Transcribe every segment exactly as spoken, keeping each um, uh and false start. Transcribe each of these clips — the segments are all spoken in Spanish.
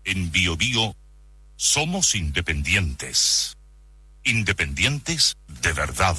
En Bio Bio somos independientes. Independientes de verdad.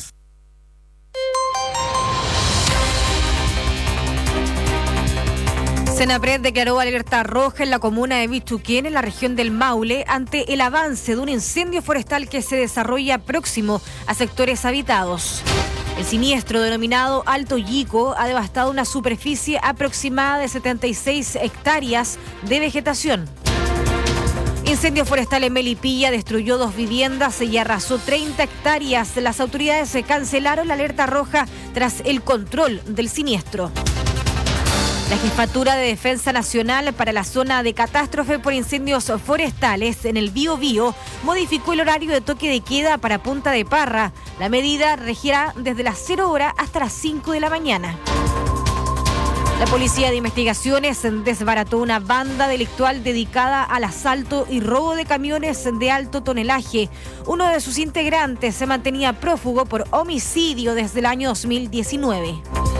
Senapred declaró alerta roja en la comuna de Bichuquén, en la región del Maule, ante el avance de un incendio forestal que se desarrolla próximo a sectores habitados. El siniestro, denominado Alto Yico, ha devastado una superficie aproximada de setenta y seis hectáreas de vegetación. Incendio forestal en Melipilla destruyó dos viviendas y arrasó treinta hectáreas. Las autoridades cancelaron la alerta roja tras el control del siniestro. La Jefatura de Defensa Nacional para la zona de catástrofe por incendios forestales en el Bío Bío modificó el horario de toque de queda para Punta de Parra. La medida regirá desde las cero horas hasta las cinco de la mañana. La Policía de Investigaciones desbarató una banda delictual dedicada al asalto y robo de camiones de alto tonelaje. Uno de sus integrantes se mantenía prófugo por homicidio desde el año dos mil diecinueve.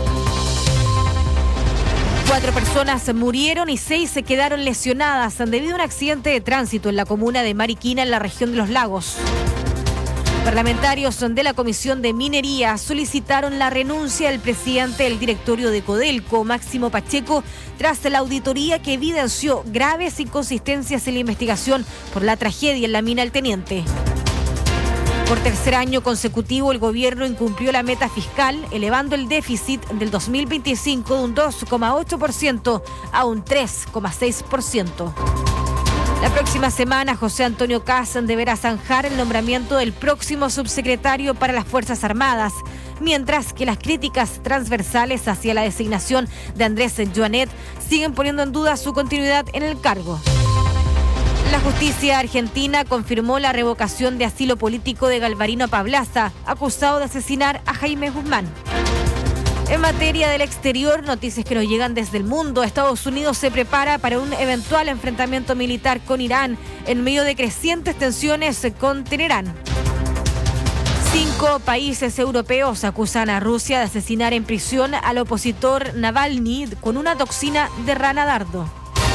Cuatro personas murieron y seis se quedaron lesionadas debido a un accidente de tránsito en la comuna de Mariquina, en la región de Los Lagos. Parlamentarios de la Comisión de Minería solicitaron la renuncia del presidente del directorio de Codelco, Máximo Pacheco, tras la auditoría que evidenció graves inconsistencias en la investigación por la tragedia en la mina El Teniente. Por tercer año consecutivo, el gobierno incumplió la meta fiscal, elevando el déficit del dos mil veinticinco de un dos coma ocho por ciento a un tres coma seis por ciento. La próxima semana, José Antonio Kast deberá zanjar el nombramiento del próximo subsecretario para las Fuerzas Armadas, mientras que las críticas transversales hacia la designación de Andrés Joanet siguen poniendo en duda su continuidad en el cargo. La justicia argentina confirmó la revocación de asilo político de Galvarino Pablaza, acusado de asesinar a Jaime Guzmán. En materia del exterior, noticias que nos llegan desde el mundo. Estados Unidos se prepara para un eventual enfrentamiento militar con Irán en medio de crecientes tensiones con Teherán. Cinco países europeos acusan a Rusia de asesinar en prisión al opositor Navalny con una toxina de rana dardo.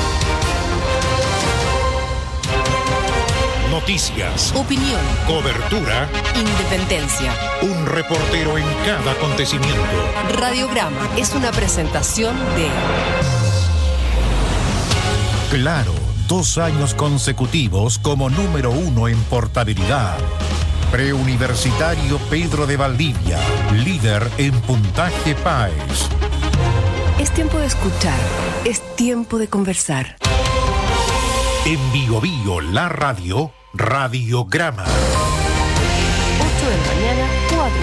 Noticias, opinión, cobertura, independencia. Un reportero en cada acontecimiento. Radiograma es una presentación de Claro, dos años consecutivos como número uno en portabilidad. Preuniversitario Pedro de Valdivia, líder en puntaje PAES. Es tiempo de escuchar, es tiempo de conversar. En Bio Bio, la radio, Radiograma. ocho de la mañana, cuatro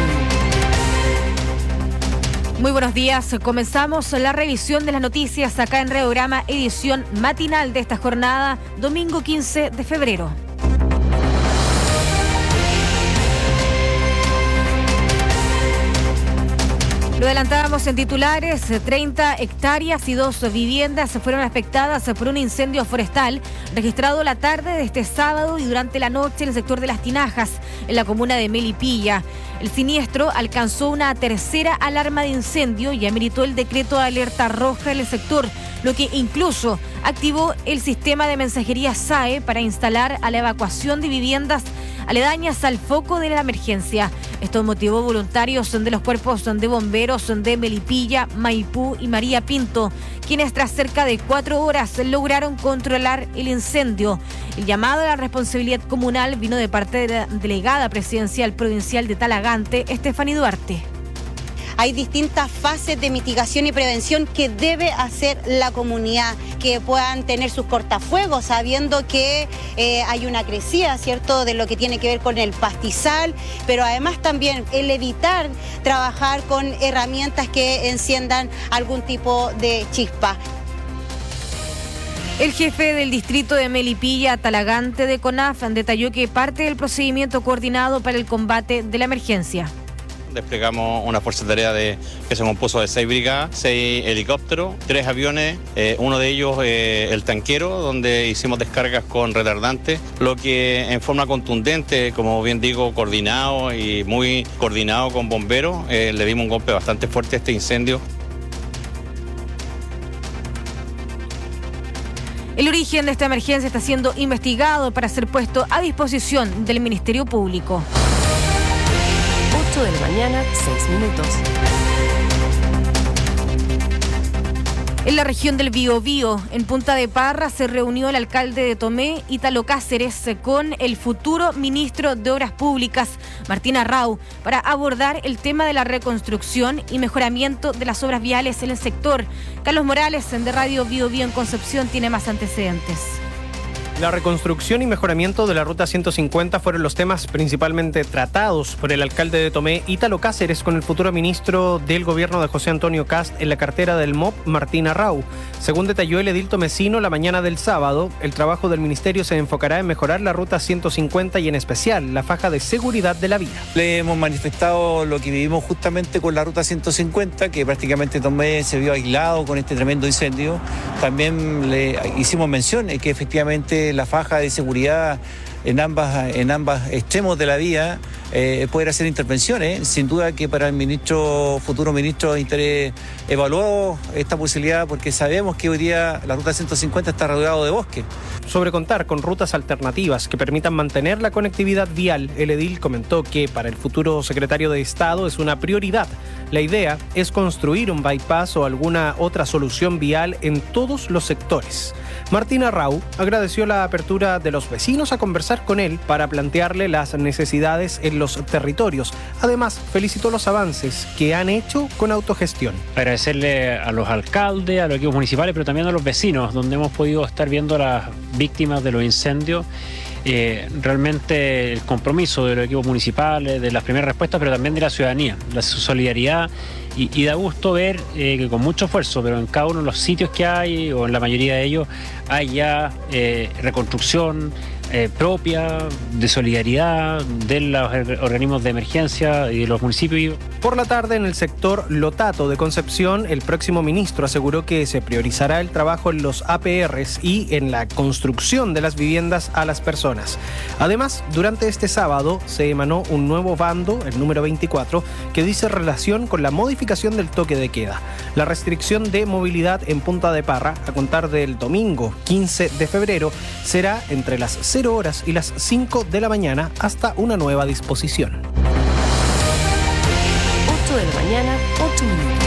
minutos. Muy buenos días. Comenzamos la revisión de las noticias acá en Radiograma, edición matinal de esta jornada, domingo quince de febrero. Lo adelantábamos en titulares, treinta hectáreas y dos viviendas fueron afectadas por un incendio forestal registrado la tarde de este sábado y durante la noche en el sector de Las Tinajas, en la comuna de Melipilla. El siniestro alcanzó una tercera alarma de incendio y ameritó el decreto de alerta roja en el sector, lo que incluso activó el sistema de mensajería S A E para instalar a la evacuación de viviendas aledañas al foco de la emergencia. Esto motivó voluntarios de los cuerpos de bomberos de Melipilla, Maipú y María Pinto, quienes tras cerca de cuatro horas lograron controlar el incendio. El llamado a la responsabilidad comunal vino de parte de la delegada presidencial provincial de Talagante, Estefany Duarte. Hay distintas fases de mitigación y prevención que debe hacer la comunidad, que puedan tener sus cortafuegos, sabiendo que eh, hay una crecida, ¿cierto?, de lo que tiene que ver con el pastizal, pero además también el evitar trabajar con herramientas que enciendan algún tipo de chispa. El jefe del distrito de Melipilla, Talagante de CONAF, detalló que parte del procedimiento coordinado para el combate de la emergencia. Desplegamos una fuerza de tarea de, que se compuso de seis brigadas, seis helicópteros, tres aviones, eh, uno de ellos eh, el tanquero, donde hicimos descargas con retardantes, lo que en forma contundente, como bien digo, coordinado y muy coordinado con bomberos, eh, le dimos un golpe bastante fuerte a este incendio. El origen de esta emergencia está siendo investigado para ser puesto a disposición del Ministerio Público. ocho de la mañana, seis minutos. En la región del Biobío, en Punta de Parra, se reunió el alcalde de Tomé, Ítalo Cáceres, con el futuro ministro de Obras Públicas, Martín Arrau, para abordar el tema de la reconstrucción y mejoramiento de las obras viales en el sector. Carlos Morales, de Radio Biobío en Concepción, tiene más antecedentes. La reconstrucción y mejoramiento de la Ruta ciento cincuenta fueron los temas principalmente tratados por el alcalde de Tomé, Ítalo Cáceres, con el futuro ministro del gobierno de José Antonio Kast en la cartera del M O P, Martín Arrau. Según detalló el edil tomecino la mañana del sábado, el trabajo del ministerio se enfocará en mejorar la Ruta ciento cincuenta y en especial la faja de seguridad de la vía. Le hemos manifestado lo que vivimos justamente con la Ruta ciento cincuenta, que prácticamente Tomé se vio aislado con este tremendo incendio. También le hicimos mención de que efectivamente la faja de seguridad en ambas en ambos extremos de la vía eh, poder hacer intervenciones. Sin duda que para el ministro, futuro ministro de Interés, evaluó esta posibilidad porque sabemos que hoy día la Ruta ciento cincuenta está rodeado de bosque. Sobre contar con rutas alternativas que permitan mantener la conectividad vial, el edil comentó que para el futuro secretario de Estado es una prioridad. La idea es construir un bypass o alguna otra solución vial en todos los sectores. Martín Arrau agradeció la apertura de los vecinos a conversar con él para plantearle las necesidades en los territorios. Además, felicitó los avances que han hecho con autogestión. Agradecerle a los alcaldes, a los equipos municipales, pero también a los vecinos, donde hemos podido estar viendo a las víctimas de los incendios. Eh, realmente el compromiso de los equipos municipales, de las primeras respuestas, pero también de la ciudadanía, la solidaridad. Y, y da gusto ver eh, que con mucho esfuerzo, pero en cada uno de los sitios que hay, o en la mayoría de ellos, hay ya eh, reconstrucción eh, propia, de solidaridad de los organismos de emergencia y de los municipios. Por la tarde, en el sector Lotato de Concepción, el próximo ministro aseguró que se priorizará el trabajo en los A P Rs y en la construcción de las viviendas a las personas. Además, durante este sábado se emanó un nuevo bando, el número veinticuatro, que dice relación con la modificación del toque de queda. La restricción de movilidad en Punta de Parra, a contar del domingo quince de febrero, será entre las cero horas y las cinco de la mañana hasta una nueva disposición. ocho de la mañana, ocho minutos.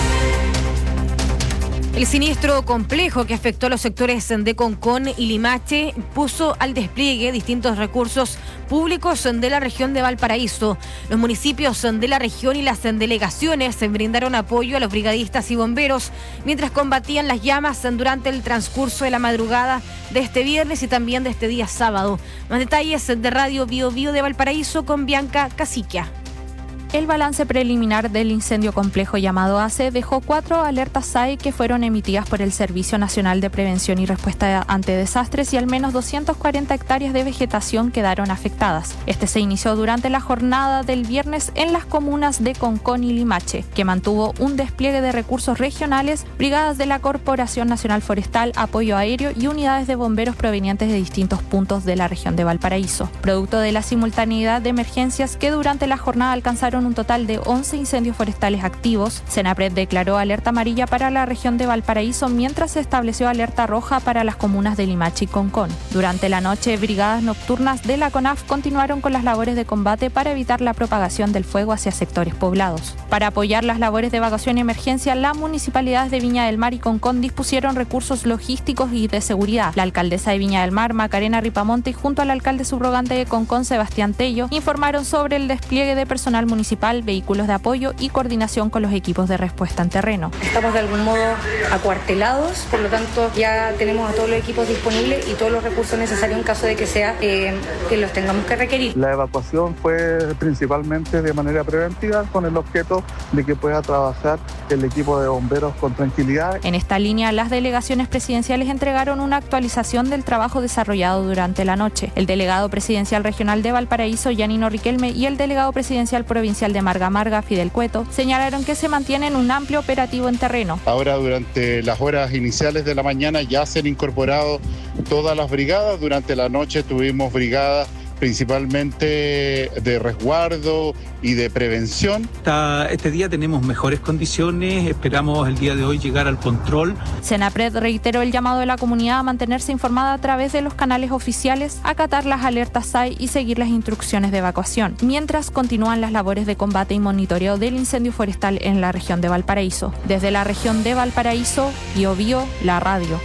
El siniestro complejo que afectó a los sectores de Concón y Limache puso al despliegue distintos recursos públicos de la región de Valparaíso. Los municipios de la región y las delegaciones brindaron apoyo a los brigadistas y bomberos mientras combatían las llamas durante el transcurso de la madrugada de este viernes y también de este día sábado. Más detalles de Radio Biobío de Valparaíso con Bianca Casiquia. El balance preliminar del incendio complejo llamado ACE dejó cuatro alertas S A E que fueron emitidas por el Servicio Nacional de Prevención y Respuesta ante Desastres y al menos doscientas cuarenta hectáreas de vegetación quedaron afectadas. Este se inició durante la jornada del viernes en las comunas de Concón y Limache, que mantuvo un despliegue de recursos regionales, brigadas de la Corporación Nacional Forestal, apoyo aéreo y unidades de bomberos provenientes de distintos puntos de la región de Valparaíso. Producto de la simultaneidad de emergencias que durante la jornada alcanzaron un total de once incendios forestales activos, Senapred declaró alerta amarilla para la región de Valparaíso, mientras se estableció alerta roja para las comunas de Limache y Concón. Durante la noche, brigadas nocturnas de la CONAF continuaron con las labores de combate para evitar la propagación del fuego hacia sectores poblados. Para apoyar las labores de evacuación y emergencia, las municipalidades de Viña del Mar y Concón dispusieron recursos logísticos y de seguridad. La alcaldesa de Viña del Mar, Macarena Ripamonte, y junto al alcalde subrogante de Concón, Sebastián Tello, informaron sobre el despliegue de personal municipal, vehículos de apoyo y coordinación con los equipos de respuesta en terreno. Estamos de algún modo acuartelados, por lo tanto ya tenemos a todos los equipos disponibles y todos los recursos necesarios en caso de que sea eh, que los tengamos que requerir. La evacuación fue principalmente de manera preventiva con el objeto de que pueda trabajar el equipo de bomberos con tranquilidad. En esta línea, las delegaciones presidenciales entregaron una actualización del trabajo desarrollado durante la noche. El delegado presidencial regional de Valparaíso, Yanino Riquelme, y el delegado presidencial provincial de Marga Marga, Fidel Cueto, señalaron que se mantienen un amplio operativo en terreno. Ahora, durante las horas iniciales de la mañana ya se han incorporado todas las brigadas. Durante la noche tuvimos brigadas principalmente de resguardo y de prevención. Este día tenemos mejores condiciones, esperamos el día de hoy llegar al control. Senapred reiteró el llamado de la comunidad a mantenerse informada a través de los canales oficiales, acatar las alertas S A I y seguir las instrucciones de evacuación, mientras continúan las labores de combate y monitoreo del incendio forestal en la región de Valparaíso. Desde la región de Valparaíso, Bio Bio, la radio.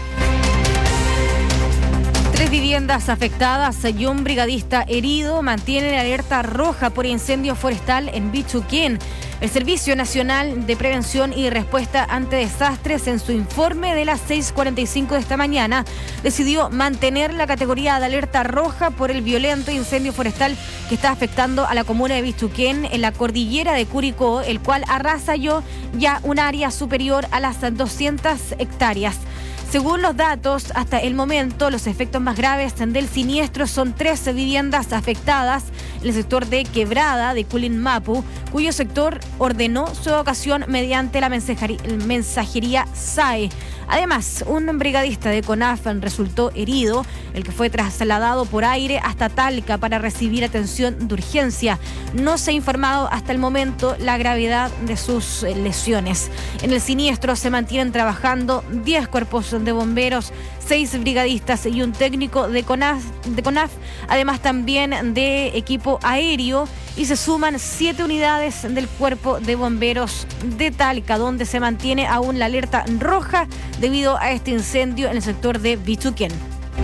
Tres viviendas afectadas y un brigadista herido mantienen alerta roja por incendio forestal en Bichuquén. El Servicio Nacional de Prevención y Respuesta ante Desastres, en su informe de las seis cuarenta y cinco de esta mañana, decidió mantener la categoría de alerta roja por el violento incendio forestal que está afectando a la comuna de Bichuquén en la cordillera de Curicó, el cual arrasó ya un área superior a las doscientas hectáreas. Según los datos, hasta el momento, los efectos más graves del siniestro son tres viviendas afectadas en el sector de Quebrada de Culinmapu, cuyo sector ordenó su evacuación mediante la mensajería S A E. Además, un brigadista de CONAF resultó herido, el que fue trasladado por aire hasta Talca para recibir atención de urgencia. No se ha informado hasta el momento la gravedad de sus lesiones. En el siniestro se mantienen trabajando diez cuerpos de bomberos, seis brigadistas y un técnico de CONAF, de CONAF, además también de equipo aéreo, y se suman siete unidades del Cuerpo de Bomberos de Talca, donde se mantiene aún la alerta roja debido a este incendio en el sector de Bichuquén.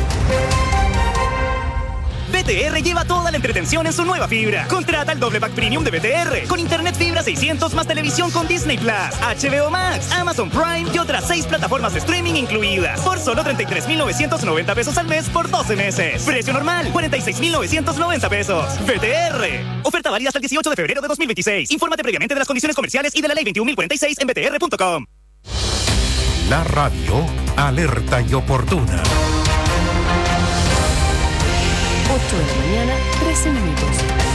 B T R lleva toda la entretención en su nueva fibra. Contrata el doble pack premium de B T R con internet fibra seiscientos más televisión con Disney Plus, H B O Max, Amazon Prime y otras seis plataformas de streaming incluidas por solo treinta y tres mil novecientos noventa pesos al mes por doce meses. Precio normal cuarenta y seis mil novecientos noventa pesos. B T R. Oferta válida hasta el dieciocho de febrero de dos mil veintiséis. Infórmate previamente de las condiciones comerciales y de la ley veintiún mil cuarenta y seis en b t r punto com. La radio alerta y oportuna. ocho de la mañana, trece minutos.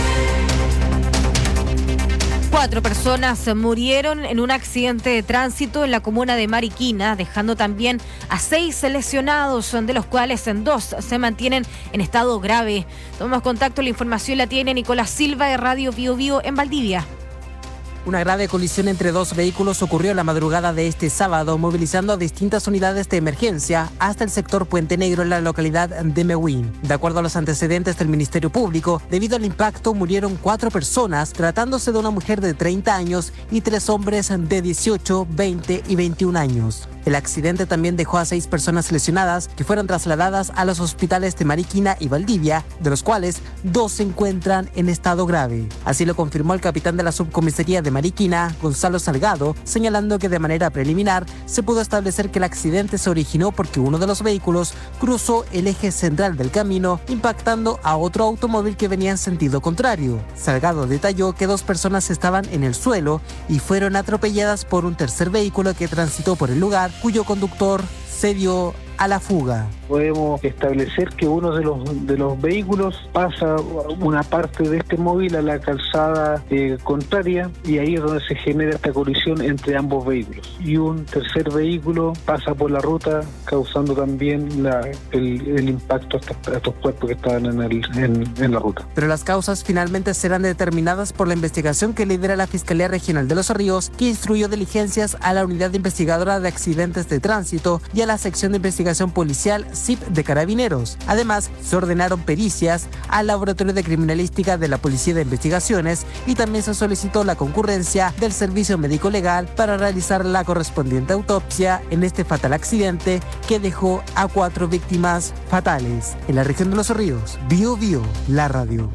Cuatro personas murieron en un accidente de tránsito en la comuna de Mariquina, dejando también a seis lesionados, de los cuales en dos se mantienen en estado grave. Tomamos contacto, la información la tiene Nicolás Silva de Radio Bio Bio en Valdivia. Una grave colisión entre dos vehículos ocurrió la madrugada de este sábado, movilizando a distintas unidades de emergencia hasta el sector Puente Negro en la localidad de Mehuen. De acuerdo a los antecedentes del Ministerio Público, debido al impacto murieron cuatro personas, tratándose de una mujer de treinta años y tres hombres de dieciocho, veinte y veintiún años. El accidente también dejó a seis personas lesionadas que fueron trasladadas a los hospitales de Mariquina y Valdivia, de los cuales dos se encuentran en estado grave. Así lo confirmó el capitán de la subcomisaría de Mariquina, Gonzalo Salgado, señalando que de manera preliminar se pudo establecer que el accidente se originó porque uno de los vehículos cruzó el eje central del camino, impactando a otro automóvil que venía en sentido contrario. Salgado detalló que dos personas estaban en el suelo y fueron atropelladas por un tercer vehículo que transitó por el lugar, cuyo conductor se dio a la fuga. Podemos establecer que uno de los de los vehículos pasa una parte de este móvil a la calzada eh, contraria, y ahí es donde se genera esta colisión entre ambos vehículos. Y un tercer vehículo pasa por la ruta, causando también la, el, el impacto a estos, a estos cuerpos que estaban en, el, en, en la ruta. Pero las causas finalmente serán determinadas por la investigación que lidera la Fiscalía Regional de Los Ríos, que instruyó diligencias a la Unidad Investigadora de Accidentes de Tránsito y a la Sección de Investigación Policial S I P de Carabineros. Además, se ordenaron pericias al Laboratorio de Criminalística de la Policía de Investigaciones, y también se solicitó la concurrencia del Servicio Médico Legal para realizar la correspondiente autopsia en este fatal accidente que dejó a cuatro víctimas fatales. En la región de Los Ríos, Bio Bio, la radio.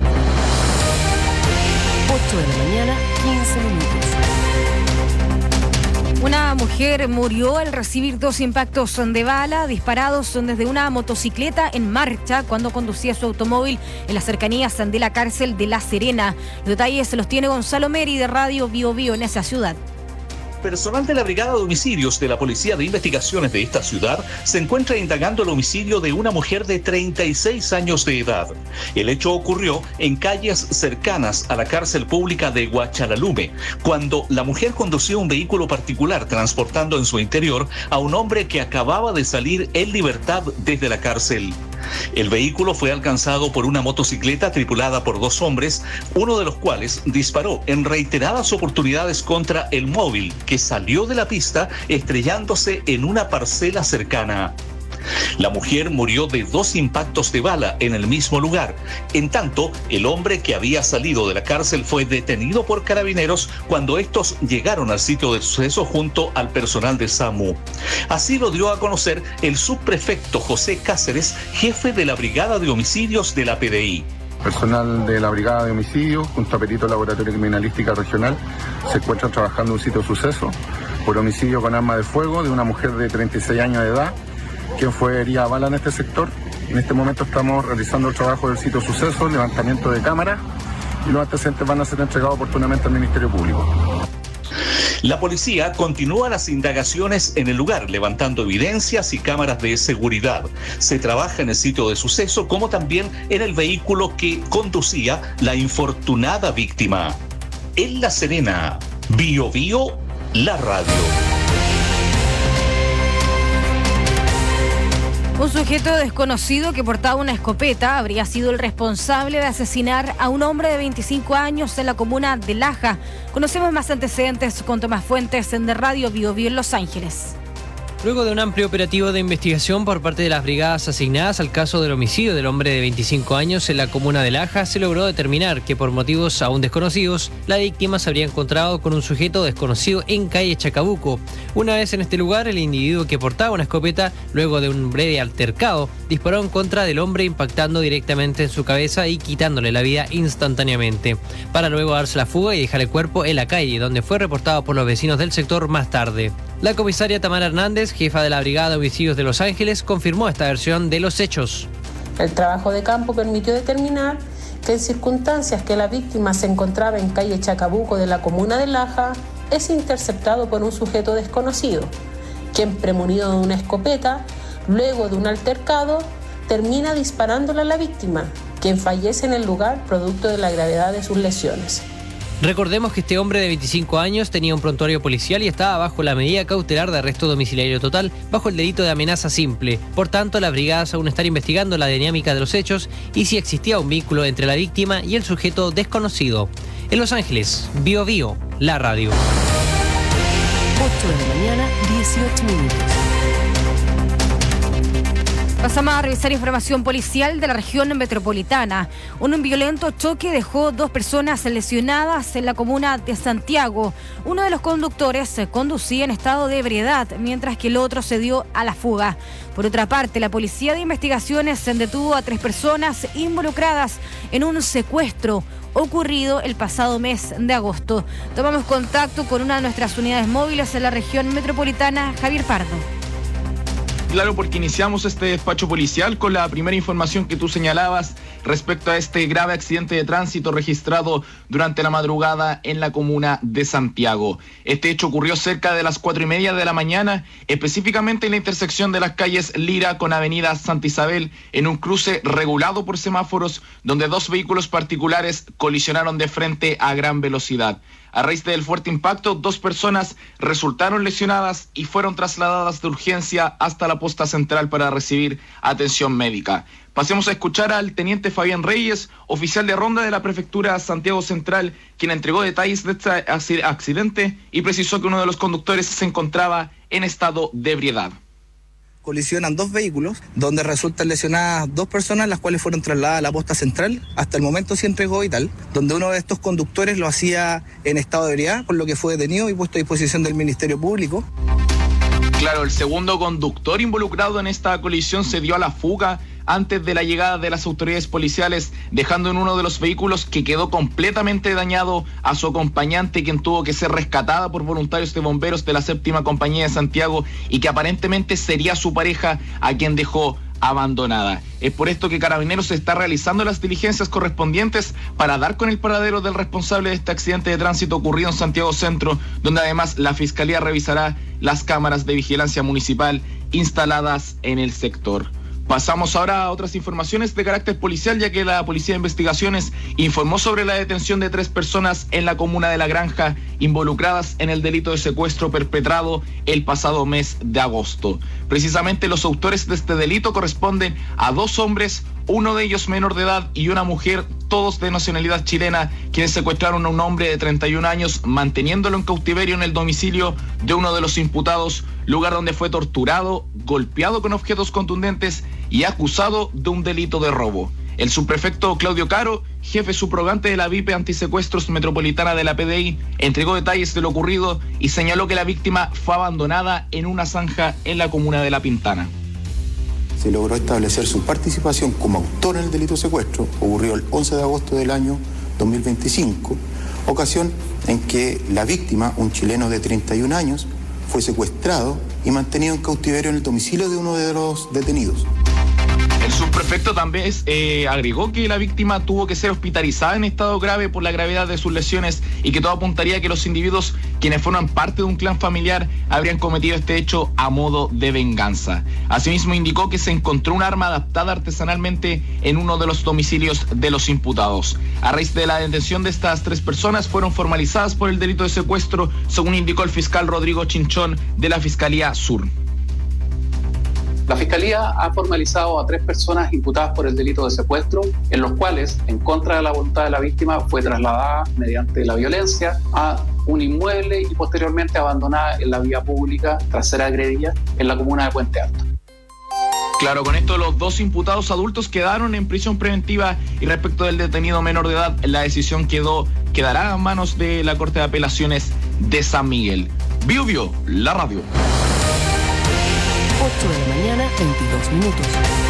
ocho de la mañana, quince minutos. Una mujer murió al recibir dos impactos de bala disparados desde una motocicleta en marcha cuando conducía su automóvil en las cercanías de la cárcel de La Serena. Los detalles se los tiene Gonzalo Meri de Radio Bio Bio en esa ciudad. Personal de la Brigada de Homicidios de la Policía de Investigaciones de esta ciudad se encuentra indagando el homicidio de una mujer de treinta y seis años de edad. El hecho ocurrió en calles cercanas a la cárcel pública de Huachalalume, cuando la mujer conducía un vehículo particular transportando en su interior a un hombre que acababa de salir en libertad desde la cárcel. El vehículo fue alcanzado por una motocicleta tripulada por dos hombres, uno de los cuales disparó en reiteradas oportunidades contra el móvil, que salió de la pista estrellándose en una parcela cercana. La mujer murió de dos impactos de bala en el mismo lugar. En tanto, el hombre que había salido de la cárcel fue detenido por carabineros cuando estos llegaron al sitio del suceso junto al personal de SAMU. Así lo dio a conocer el subprefecto José Cáceres, jefe de la Brigada de Homicidios de la P D I. Personal de la Brigada de Homicidios, junto a Perito Laboratorio Criminalística Regional, se encuentran trabajando en un sitio de suceso por homicidio con arma de fuego de una mujer de treinta y seis años de edad, quien fue herida a bala en este sector. En este momento estamos realizando el trabajo del sitio suceso, levantamiento de cámaras, y los antecedentes van a ser entregados oportunamente al Ministerio Público. La policía continúa las indagaciones en el lugar, levantando evidencias y cámaras de seguridad. Se trabaja en el sitio de suceso, como también en el vehículo que conducía la infortunada víctima. En La Serena, Bio Bio, la radio. Un sujeto desconocido que portaba una escopeta habría sido el responsable de asesinar a un hombre de veinticinco años en la comuna de Laja. Conocemos más antecedentes con Tomás Fuentes en de Radio Bio Bio en Los Ángeles. Luego de un amplio operativo de investigación por parte de las brigadas asignadas al caso del homicidio del hombre de veinticinco años en la comuna de Laja, se logró determinar que por motivos aún desconocidos, la víctima se habría encontrado con un sujeto desconocido en calle Chacabuco. Una vez en este lugar, el individuo que portaba una escopeta, luego de un breve altercado, disparó en contra del hombre impactando directamente en su cabeza y quitándole la vida instantáneamente, para luego darse la fuga y dejar el cuerpo en la calle, donde fue reportado por los vecinos del sector más tarde. La comisaria Tamara Hernández, jefa de la Brigada de Homicidios de Los Ángeles, confirmó esta versión de los hechos. El trabajo de campo permitió determinar que en circunstancias que la víctima se encontraba en calle Chacabuco de la comuna de Laja, es interceptado por un sujeto desconocido, quien, premunido de una escopeta, luego de un altercado, termina disparándole a la víctima, quien fallece en el lugar producto de la gravedad de sus lesiones. Recordemos que este hombre de veinticinco años tenía un prontuario policial y estaba bajo la medida cautelar de arresto domiciliario total bajo el delito de amenaza simple. Por tanto, las brigadas aún están investigando la dinámica de los hechos y si existía un vínculo entre la víctima y el sujeto desconocido. En Los Ángeles, Bio Bio, la radio. ocho de la mañana, dieciocho minutos. Pasamos a revisar información policial de la región metropolitana. Un violento choque dejó dos personas lesionadas en la comuna de Santiago. Uno de los conductores conducía en estado de ebriedad, mientras que el otro se dio a la fuga. Por otra parte, la Policía de Investigaciones detuvo a tres personas involucradas en un secuestro ocurrido el pasado mes de agosto. Tomamos contacto con una de nuestras unidades móviles en la región metropolitana, Javier Pardo. Claro, porque iniciamos este despacho policial con la primera información que tú señalabas respecto a este grave accidente de tránsito registrado durante la madrugada en la comuna de Santiago. Este hecho ocurrió cerca de las cuatro y media de la mañana, específicamente en la intersección de las calles Lira con avenida Santa Isabel, en un cruce regulado por semáforos donde dos vehículos particulares colisionaron de frente a gran velocidad. A raíz del fuerte impacto, dos personas resultaron lesionadas y fueron trasladadas de urgencia hasta la posta central para recibir atención médica. Pasemos a escuchar al teniente Fabián Reyes, oficial de ronda de la prefectura Santiago Central, quien entregó detalles de este accidente y precisó que uno de los conductores se encontraba en estado de ebriedad. Colisionan dos vehículos, donde resultan lesionadas dos personas, las cuales fueron trasladadas a la posta central. Hasta el momento se entregó vital, donde uno de estos conductores lo hacía en estado de ebriedad, por lo que fue detenido y puesto a disposición del Ministerio Público. Claro, el segundo conductor involucrado en esta colisión se dio a la fuga antes de la llegada de las autoridades policiales, dejando en uno de los vehículos que quedó completamente dañado a su acompañante, quien tuvo que ser rescatada por voluntarios de bomberos de la séptima compañía de Santiago y que aparentemente sería su pareja a quien dejó abandonada. Es por esto que Carabineros está realizando las diligencias correspondientes para dar con el paradero del responsable de este accidente de tránsito ocurrido en Santiago Centro, donde además la Fiscalía revisará las cámaras de vigilancia municipal instaladas en el sector. Pasamos ahora a otras informaciones de carácter policial, ya que la Policía de Investigaciones informó sobre la detención de tres personas en la comuna de La Granja involucradas en el delito de secuestro perpetrado el pasado mes de agosto. Precisamente los autores de este delito corresponden a dos hombres, uno de ellos menor de edad y una mujer, todos de nacionalidad chilena, quienes secuestraron a un hombre de treinta y un años, manteniéndolo en cautiverio en el domicilio de uno de los imputados, lugar donde fue torturado, golpeado con objetos contundentes y acusado de un delito de robo. El subprefecto Claudio Caro, jefe subrogante de la V I P Antisecuestros Metropolitana de la P D I, entregó detalles de lo ocurrido y señaló que la víctima fue abandonada en una zanja en la comuna de La Pintana. Se logró establecer su participación como autor en el delito de secuestro. Ocurrió el once de agosto del año dos mil veinticinco, ocasión en que la víctima, un chileno de treinta y un años, fue secuestrado y mantenido en cautiverio en el domicilio de uno de los detenidos. El subprefecto también eh, agregó que la víctima tuvo que ser hospitalizada en estado grave por la gravedad de sus lesiones y que todo apuntaría a que los individuos, quienes forman parte de un clan familiar, habrían cometido este hecho a modo de venganza. Asimismo, indicó que se encontró un arma adaptada artesanalmente en uno de los domicilios de los imputados. A raíz de la detención de estas tres personas, fueron formalizadas por el delito de secuestro, según indicó el fiscal Rodrigo Chinchón de la Fiscalía Sur. La Fiscalía ha formalizado a tres personas imputadas por el delito de secuestro, en los cuales, en contra de la voluntad de la víctima, fue trasladada mediante la violencia a un inmueble y posteriormente abandonada en la vía pública tras ser agredida en la comuna de Puente Alto. Claro, con esto los dos imputados adultos quedaron en prisión preventiva y respecto del detenido menor de edad, la decisión quedó, quedará a manos de la Corte de Apelaciones de San Miguel. Bio Bio, la radio. ocho de la mañana, veintidós minutos.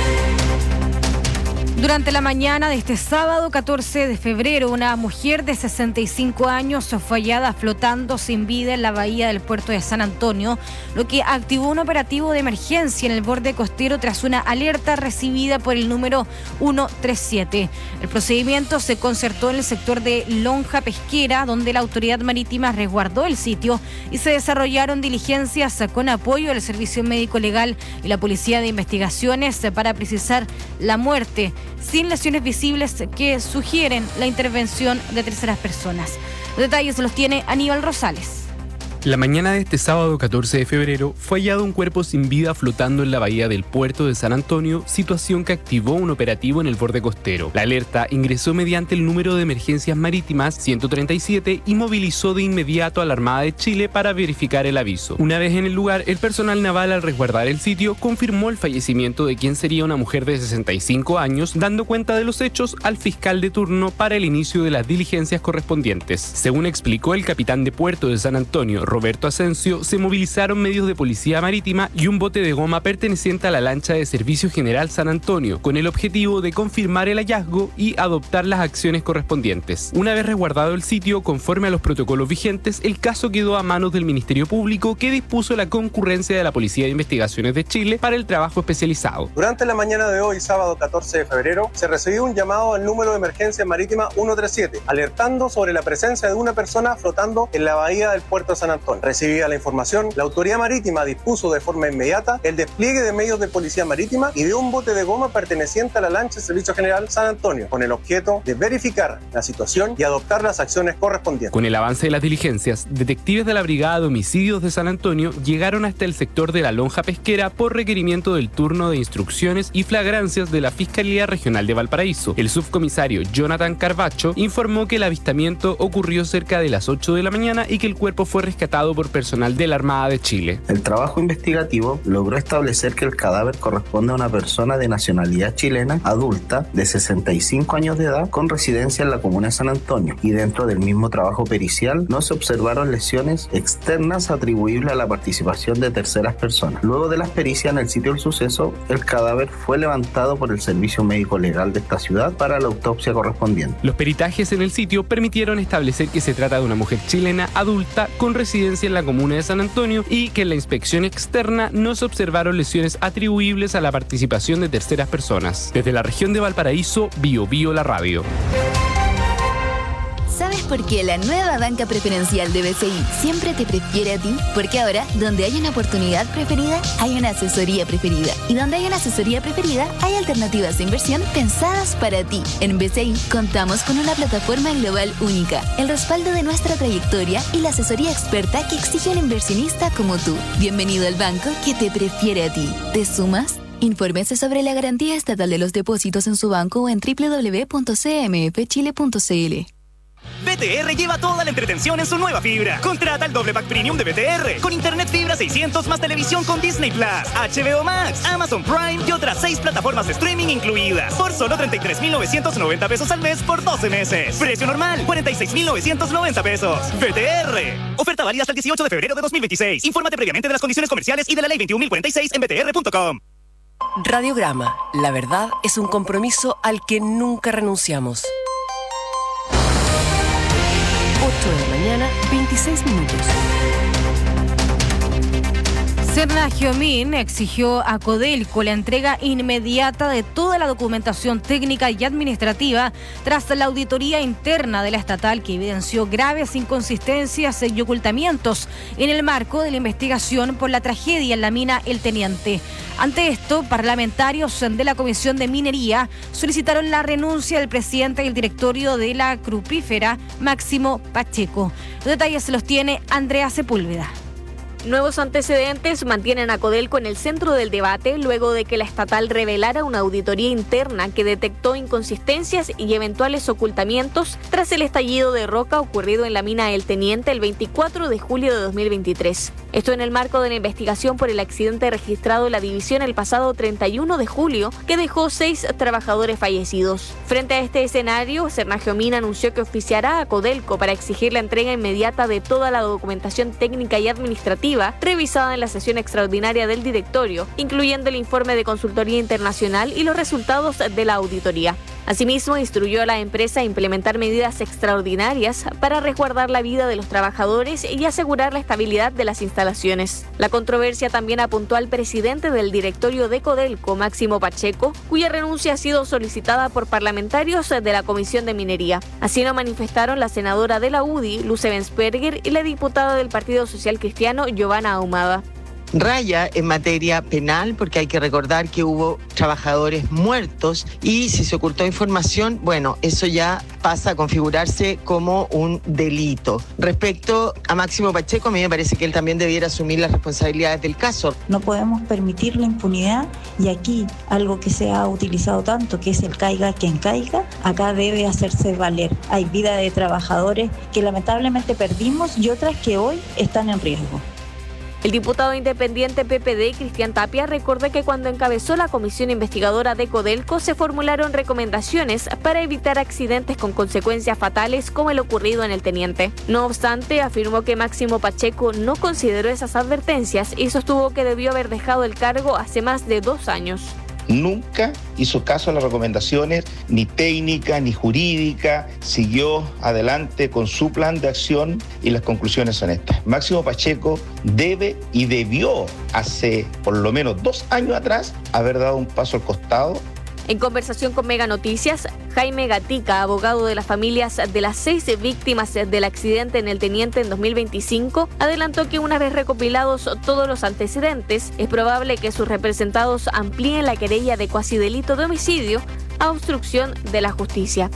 Durante la mañana de este sábado catorce de febrero, una mujer de sesenta y cinco años fue hallada flotando sin vida en la bahía del puerto de San Antonio, lo que activó un operativo de emergencia en el borde costero tras una alerta recibida por el número ciento treinta y siete. El procedimiento se concertó en el sector de Lonja Pesquera, donde la autoridad marítima resguardó el sitio y se desarrollaron diligencias con apoyo del Servicio Médico Legal y la Policía de Investigaciones para precisar la muerte, sin lesiones visibles que sugieren la intervención de terceras personas. Los detalles los tiene Aníbal Rosales. La mañana de este sábado catorce de febrero fue hallado un cuerpo sin vida flotando en la bahía del puerto de San Antonio, situación que activó un operativo en el borde costero. La alerta ingresó mediante el número de emergencias marítimas ciento treinta y siete y movilizó de inmediato a la Armada de Chile para verificar el aviso. Una vez en el lugar, el personal naval, al resguardar el sitio, confirmó el fallecimiento de quien sería una mujer de sesenta y cinco años, dando cuenta de los hechos al fiscal de turno para el inicio de las diligencias correspondientes. Según explicó el capitán de puerto de San Antonio, Roberto Asensio, se movilizaron medios de policía marítima y un bote de goma perteneciente a la lancha de Servicio General San Antonio, con el objetivo de confirmar el hallazgo y adoptar las acciones correspondientes. Una vez resguardado el sitio, conforme a los protocolos vigentes, el caso quedó a manos del Ministerio Público, que dispuso la concurrencia de la Policía de Investigaciones de Chile para el trabajo especializado. Durante la mañana de hoy, sábado catorce de febrero, se recibió un llamado al número de emergencia marítima ciento treinta y siete, alertando sobre la presencia de una persona flotando en la bahía del puerto de San Antonio. Recibida la información, la autoridad marítima dispuso de forma inmediata el despliegue de medios de policía marítima y de un bote de goma perteneciente a la lancha Servicio General San Antonio, con el objeto de verificar la situación y adoptar las acciones correspondientes. Con el avance de las diligencias, detectives de la Brigada de Homicidios de San Antonio llegaron hasta el sector de la Lonja Pesquera por requerimiento del turno de instrucciones y flagrancias de la Fiscalía Regional de Valparaíso. El subcomisario Jonathan Carvacho informó que el avistamiento ocurrió cerca de las ocho de la mañana y que el cuerpo fue rescatado por personal de la Armada de Chile. El trabajo investigativo logró establecer que el cadáver corresponde a una persona de nacionalidad chilena, adulta, de sesenta y cinco años de edad, con residencia en la comuna de San Antonio, y dentro del mismo trabajo pericial no se observaron lesiones externas atribuibles a la participación de terceras personas. Luego de las pericias en el sitio del suceso, el cadáver fue levantado por el Servicio Médico Legal de esta ciudad para la autopsia correspondiente. Los peritajes en el sitio permitieron establecer que se trata de una mujer chilena adulta con residencia en la comuna de San Antonio y que en la inspección externa no se observaron lesiones atribuibles a la participación de terceras personas. Desde la región de Valparaíso, Bio Bio la radio. ¿Sabes porque la nueva banca preferencial de B C I siempre te prefiere a ti, porque ahora, donde hay una oportunidad preferida, hay una asesoría preferida. Y donde hay una asesoría preferida, hay alternativas de inversión pensadas para ti. En B C I contamos con una plataforma global única, el respaldo de nuestra trayectoria y la asesoría experta que exige un inversionista como tú. Bienvenido al banco que te prefiere a ti. ¿Te sumas? Infórmese sobre la garantía estatal de los depósitos en su banco o en doble u doble u doble u punto c m f chile punto c l. B T R lleva toda la entretención en su nueva fibra. Contrata el doble pack premium de B T R con internet fibra seiscientos más televisión con Disney Plus, H B O Max, Amazon Prime y otras seis plataformas de streaming incluidas por solo treinta y tres mil novecientos noventa pesos al mes por doce meses. Precio normal cuarenta y seis mil novecientos noventa pesos. B T R. Oferta válida hasta el dieciocho de febrero de dos mil veintiséis. Infórmate previamente de las condiciones comerciales y de la ley veintiún mil cuarenta y seis en b t r punto com. Radiograma. La verdad es un compromiso al que nunca renunciamos. ocho de la mañana, veintiséis minutos. Sernagiomín exigió a Codelco la entrega inmediata de toda la documentación técnica y administrativa tras la auditoría interna de la estatal que evidenció graves inconsistencias y ocultamientos en el marco de la investigación por la tragedia en la mina El Teniente. Ante esto, parlamentarios de la Comisión de Minería solicitaron la renuncia del presidente del directorio de la Crupífera, Máximo Pacheco. Los detalles los tiene Andrea Sepúlveda. Nuevos antecedentes mantienen a Codelco en el centro del debate luego de que la estatal revelara una auditoría interna que detectó inconsistencias y eventuales ocultamientos tras el estallido de roca ocurrido en la mina El Teniente el veinticuatro de julio de dos mil veintitrés. Esto en el marco de la investigación por el accidente registrado en la división el pasado treinta y uno de julio que dejó seis trabajadores fallecidos. Frente a este escenario, Sernagiomín anunció que oficiará a Codelco para exigir la entrega inmediata de toda la documentación técnica y administrativa revisada en la sesión extraordinaria del directorio, incluyendo el informe de consultoría internacional y los resultados de la auditoría. Asimismo, instruyó a la empresa a implementar medidas extraordinarias para resguardar la vida de los trabajadores y asegurar la estabilidad de las instalaciones. La controversia también apuntó al presidente del directorio de Codelco, Máximo Pacheco, cuya renuncia ha sido solicitada por parlamentarios de la Comisión de Minería. Así lo manifestaron la senadora de la U D I, Luz Ebensperger, y la diputada del Partido Social Cristiano, Giovanna Ahumada. Raya en materia penal, porque hay que recordar que hubo trabajadores muertos y si se ocultó información, bueno, eso ya pasa a configurarse como un delito. Respecto a Máximo Pacheco, a mí me parece que él también debiera asumir las responsabilidades del caso. No podemos permitir la impunidad y aquí algo que se ha utilizado tanto, que es el caiga quien caiga, acá debe hacerse valer. Hay vida de trabajadores que lamentablemente perdimos y otras que hoy están en riesgo. El diputado independiente P P D, Cristian Tapia, recordó que cuando encabezó la comisión investigadora de Codelco se formularon recomendaciones para evitar accidentes con consecuencias fatales como el ocurrido en El Teniente. No obstante, afirmó que Máximo Pacheco no consideró esas advertencias y sostuvo que debió haber dejado el cargo hace más de dos años. Nunca hizo caso a las recomendaciones, ni técnica, ni jurídica, siguió adelante con su plan de acción y las conclusiones son estas. Máximo Pacheco debe y debió hace por lo menos dos años atrás haber dado un paso al costado. En conversación con Mega Noticias, Jaime Gatica, abogado de las familias de las seis víctimas del accidente en El Teniente en dos mil veinticinco, adelantó que una vez recopilados todos los antecedentes, es probable que sus representados amplíen la querella de cuasidelito de homicidio a obstrucción de la justicia.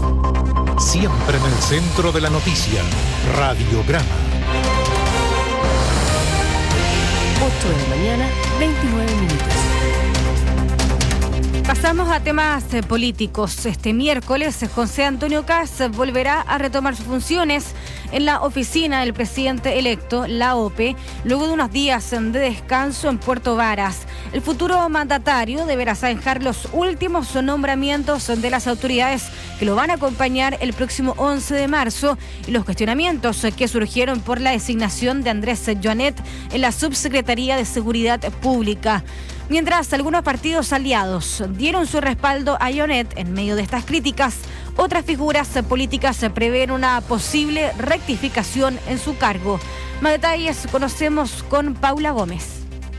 Siempre en el centro de la noticia, Radiograma. ocho de la mañana, veintinueve minutos. Pasamos a temas eh, políticos. Este miércoles, José Antonio Kast volverá a retomar sus funciones en la oficina del presidente electo, la O P E, luego de unos días de descanso en Puerto Varas. El futuro mandatario deberá zanjar los últimos nombramientos de las autoridades que lo van a acompañar el próximo once de marzo y los cuestionamientos que surgieron por la designación de Andrés Joanet en la Subsecretaría de Seguridad Pública. Mientras algunos partidos aliados dieron su respaldo a Joanet en medio de estas críticas, otras figuras políticas prevén una posible rectificación en su cargo. Más detalles conocemos con Paula Gómez.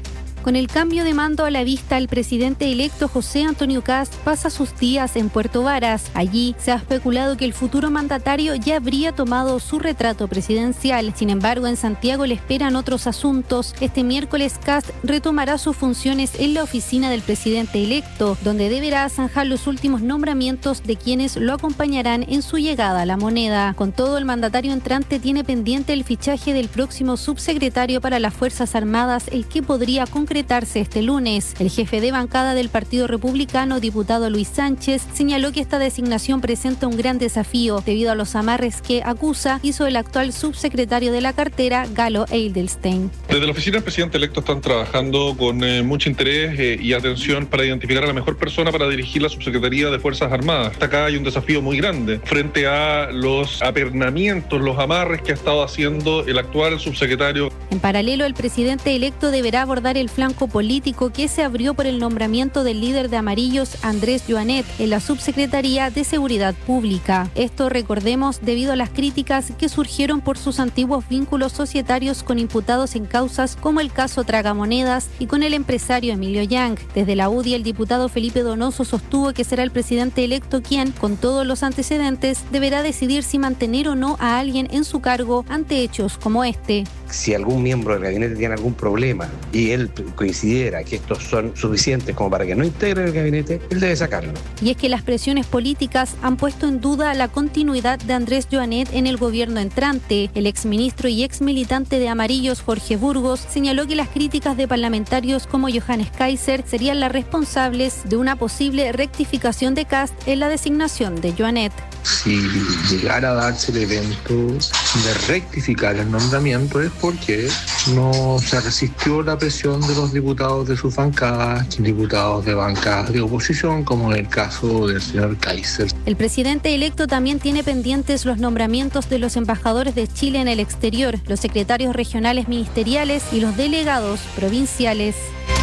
Con el cambio de mando a la vista, el presidente electo José Antonio Kast pasa sus días en Puerto Varas. Allí se ha especulado que el futuro mandatario ya habría tomado su retrato presidencial. Sin embargo, en Santiago le esperan otros asuntos. Este miércoles Kast retomará sus funciones en la oficina del presidente electo, donde deberá zanjar los últimos nombramientos de quienes lo acompañarán en su llegada a la moneda. Con todo, el mandatario entrante tiene pendiente el fichaje del próximo subsecretario para las Fuerzas Armadas, el que podría concretarse este lunes. El jefe de bancada del Partido Republicano, diputado Luis Sánchez, señaló que esta designación presenta un gran desafío debido a los amarres que acusa hizo el actual subsecretario de la cartera, Galo Eidelstein. Desde la oficina del presidente electo están trabajando con eh, mucho interés eh, y atención para identificar a la mejor persona para dirigir la subsecretaría de Fuerzas Armadas. Hasta acá hay un desafío muy grande frente a los apernamientos, los amarres que ha estado haciendo el actual subsecretario. En paralelo, el presidente electo deberá abordar el flanco político que se abrió por el nombramiento del líder de Amarillos, Andrés Joanet, en la Subsecretaría de Seguridad Pública. Esto, recordemos, debido a las críticas que surgieron por sus antiguos vínculos societarios con imputados en causas como el caso Tragamonedas y con el empresario Emilio Yang. Desde la U D I, el diputado Felipe Donoso sostuvo que será el presidente electo quien, con todos los antecedentes, deberá decidir si mantener o no a alguien en su cargo ante hechos como este. Si algún miembro del gabinete tiene algún problema y él coincidiera que estos son suficientes como para que no integre el gabinete, él debe sacarlo. Y es que las presiones políticas han puesto en duda la continuidad de Andrés Joanet en el gobierno entrante. El exministro y exmilitante de Amarillos, Jorge Burgos, señaló que las críticas de parlamentarios como Johannes Kaiser serían las responsables de una posible rectificación de Kast en la designación de Joanet. Si llegara a darse el evento de rectificar el nombramiento es porque no se resistió la presión de los diputados de sus bancadas, diputados de bancadas de oposición, como en el caso del señor Kaiser. El presidente electo también tiene pendientes los nombramientos de los embajadores de Chile en el exterior, los secretarios regionales ministeriales y los delegados provinciales.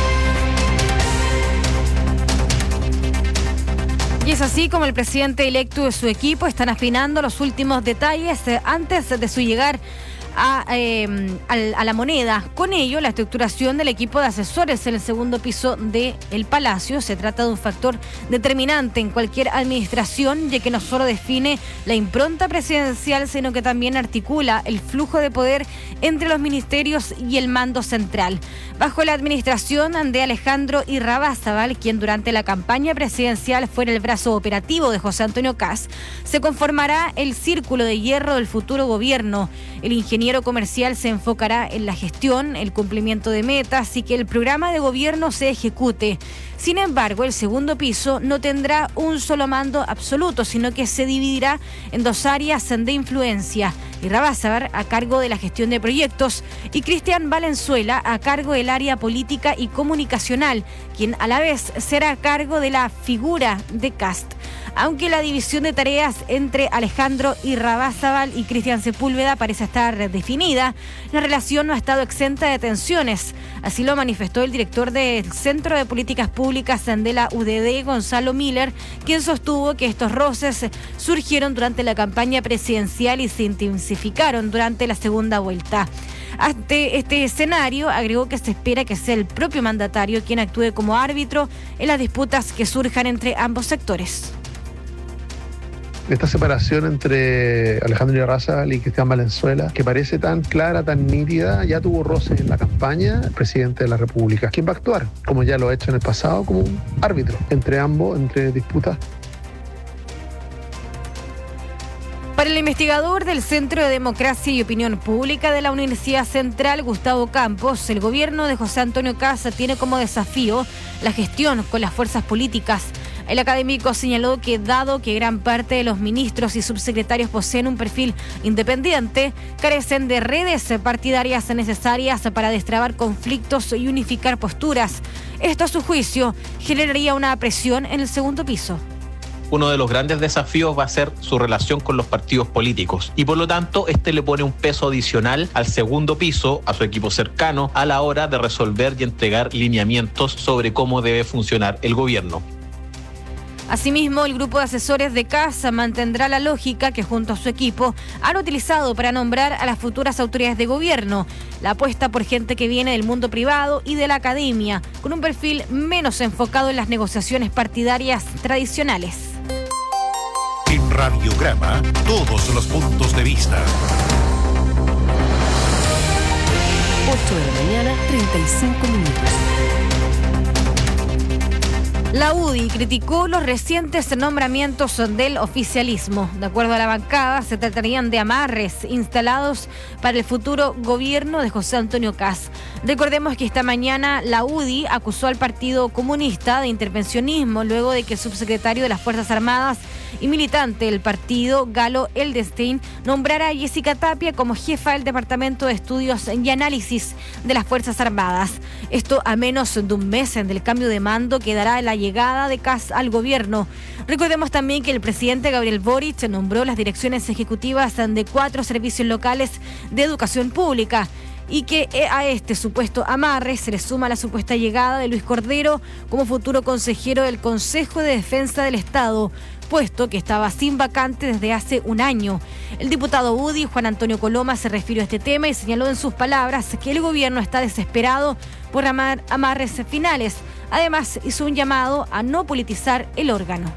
Y es así como el presidente electo y su equipo están afinando los últimos detalles antes de su llegar A, eh, a, a la moneda. Con ello, la estructuración del equipo de asesores en el segundo piso del Palacio se trata de un factor determinante en cualquier administración, ya que no solo define la impronta presidencial, sino que también articula el flujo de poder entre los ministerios y el mando central. Bajo la administración de Alejandro Irrazábal, quien durante la campaña presidencial fuera el brazo operativo de José Antonio Kast, se conformará el círculo de hierro del futuro gobierno. El ingeniero comercial se enfocará en la gestión, el cumplimiento de metas y que el programa de gobierno se ejecute. Sin embargo, el segundo piso no tendrá un solo mando absoluto, sino que se dividirá en dos áreas de influencia. Irrazábal a cargo de la gestión de proyectos y Cristian Valenzuela a cargo del área política y comunicacional, quien a la vez será a cargo de la figura de Kast. Aunque la división de tareas entre Alejandro Irrazábal y Cristian Sepúlveda parece estar definida, la relación no ha estado exenta de tensiones. Así lo manifestó el director del Centro de Políticas Públicas de la U D D, Gonzalo Miller, quien sostuvo que estos roces surgieron durante la campaña presidencial y se intensificaron durante la segunda vuelta. Ante este escenario, agregó que se espera que sea el propio mandatario quien actúe como árbitro en las disputas que surjan entre ambos sectores. Esta separación entre Alejandro Irrazábal y Cristian Valenzuela, que parece tan clara, tan nítida, ya tuvo roces en la campaña, el presidente de la República. ¿Quién va a actuar? Como ya lo ha hecho en el pasado, como un árbitro entre ambos, entre disputas. Para el investigador del Centro de Democracia y Opinión Pública de la Universidad Central, Gustavo Campos, el gobierno de José Antonio Kast tiene como desafío la gestión con las fuerzas políticas. El académico señaló que, dado que gran parte de los ministros y subsecretarios poseen un perfil independiente, carecen de redes partidarias necesarias para destrabar conflictos y unificar posturas. Esto, a su juicio, generaría una presión en el segundo piso. Uno de los grandes desafíos va a ser su relación con los partidos políticos y por lo tanto este le pone un peso adicional al segundo piso, a su equipo cercano, a la hora de resolver y entregar lineamientos sobre cómo debe funcionar el gobierno. Asimismo, el grupo de asesores de Casa mantendrá la lógica que junto a su equipo han utilizado para nombrar a las futuras autoridades de gobierno. La apuesta por gente que viene del mundo privado y de la academia, con un perfil menos enfocado en las negociaciones partidarias tradicionales. En Radiograma, todos los puntos de vista. ocho de la mañana, treinta y cinco minutos. La U D I criticó los recientes nombramientos del oficialismo. De acuerdo a la bancada, se tratarían de amarres instalados para el futuro gobierno de José Antonio Kast. Recordemos que esta mañana la U D I acusó al Partido Comunista de intervencionismo luego de que el subsecretario de las Fuerzas Armadas y militante del partido, Galo Eldestein, nombrara a Jessica Tapia como jefa del Departamento de Estudios y Análisis de las Fuerzas Armadas. Esto a menos de un mes del cambio de mando que dará la llegada de Kast al gobierno. Recordemos también que el presidente Gabriel Boric nombró las direcciones ejecutivas de cuatro servicios locales de educación pública y que a este supuesto amarre se le suma la supuesta llegada de Luis Cordero como futuro consejero del Consejo de Defensa del Estado, puesto que estaba sin vacante desde hace un año. El diputado U D I, Juan Antonio Coloma, se refirió a este tema y señaló en sus palabras que el gobierno está desesperado por amar, amarres finales. Además, hizo un llamado a no politizar el órgano.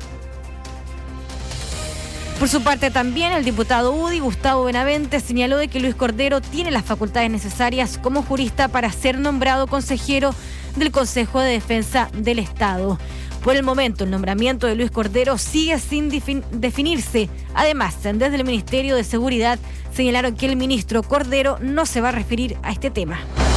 Por su parte también el diputado U D I, Gustavo Benavente, señaló de que Luis Cordero tiene las facultades necesarias como jurista para ser nombrado consejero del Consejo de Defensa del Estado. Por el momento, el nombramiento de Luis Cordero sigue sin defin- definirse. Además, desde el Ministerio de Seguridad señalaron que el ministro Cordero no se va a referir a este tema.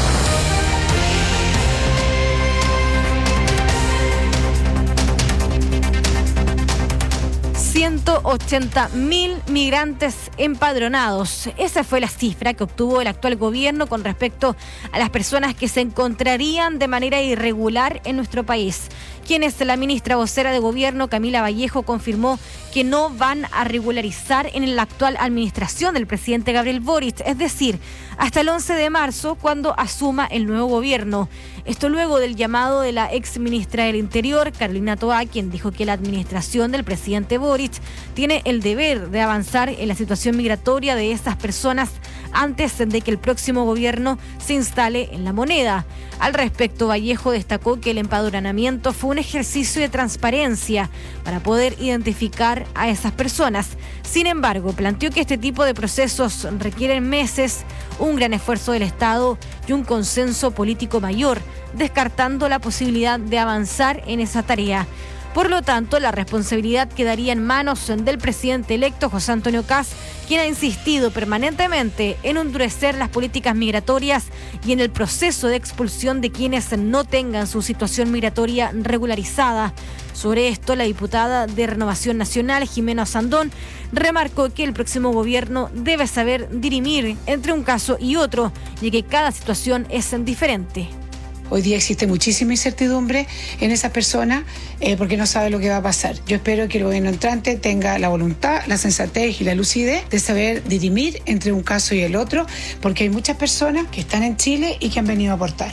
ciento ochenta mil migrantes empadronados. Esa fue la cifra que obtuvo el actual gobierno con respecto a las personas que se encontrarían de manera irregular en nuestro país. Quien es la ministra vocera de gobierno, Camila Vallejo, confirmó que no van a regularizar en la actual administración del presidente Gabriel Boric, es decir, hasta el once de marzo, cuando asuma el nuevo gobierno. Esto luego del llamado de la ex ministra del Interior, Carolina Toá, quien dijo que la administración del presidente Boric tiene el deber de avanzar en la situación migratoria de estas personas antes de que el próximo gobierno se instale en la moneda. Al respecto, Vallejo destacó que el empadronamiento fue un ejercicio de transparencia para poder identificar a esas personas. Sin embargo, planteó que este tipo de procesos requieren meses, un gran esfuerzo del Estado y un consenso político mayor, descartando la posibilidad de avanzar en esa tarea. Por lo tanto, la responsabilidad quedaría en manos del presidente electo José Antonio Kast, quien ha insistido permanentemente en endurecer las políticas migratorias y en el proceso de expulsión de quienes no tengan su situación migratoria regularizada. Sobre esto, la diputada de Renovación Nacional, Jimena Sandón, remarcó que el próximo gobierno debe saber dirimir entre un caso y otro, y que cada situación es diferente. Hoy día existe muchísima incertidumbre en esa persona eh, porque no sabe lo que va a pasar. Yo espero que el gobierno entrante tenga la voluntad, la sensatez y la lucidez de saber dirimir entre un caso y el otro, porque hay muchas personas que están en Chile y que han venido a aportar.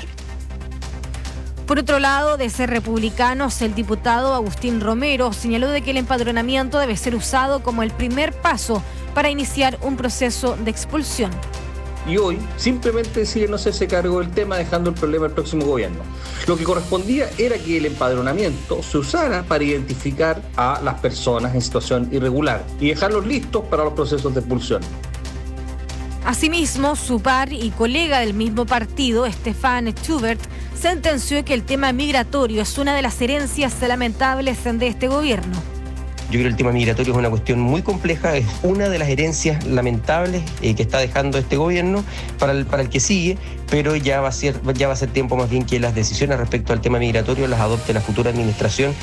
Por otro lado, de ser republicanos, el diputado Agustín Romero señaló de que el empadronamiento debe ser usado como el primer paso para iniciar un proceso de expulsión. Y hoy simplemente deciden no hacerse cargo del tema, dejando el problema al próximo gobierno. Lo que correspondía era que el empadronamiento se usara para identificar a las personas en situación irregular y dejarlos listos para los procesos de expulsión. Asimismo, su par y colega del mismo partido, Stefan Schubert, sentenció que el tema migratorio es una de las herencias lamentables de este gobierno. Yo creo que el tema migratorio es una cuestión muy compleja, es una de las herencias lamentables eh, que está dejando este gobierno para el, para el que sigue, pero ya va a ser, ya va a ser tiempo más bien que las decisiones respecto al tema migratorio las adopte la futura administración.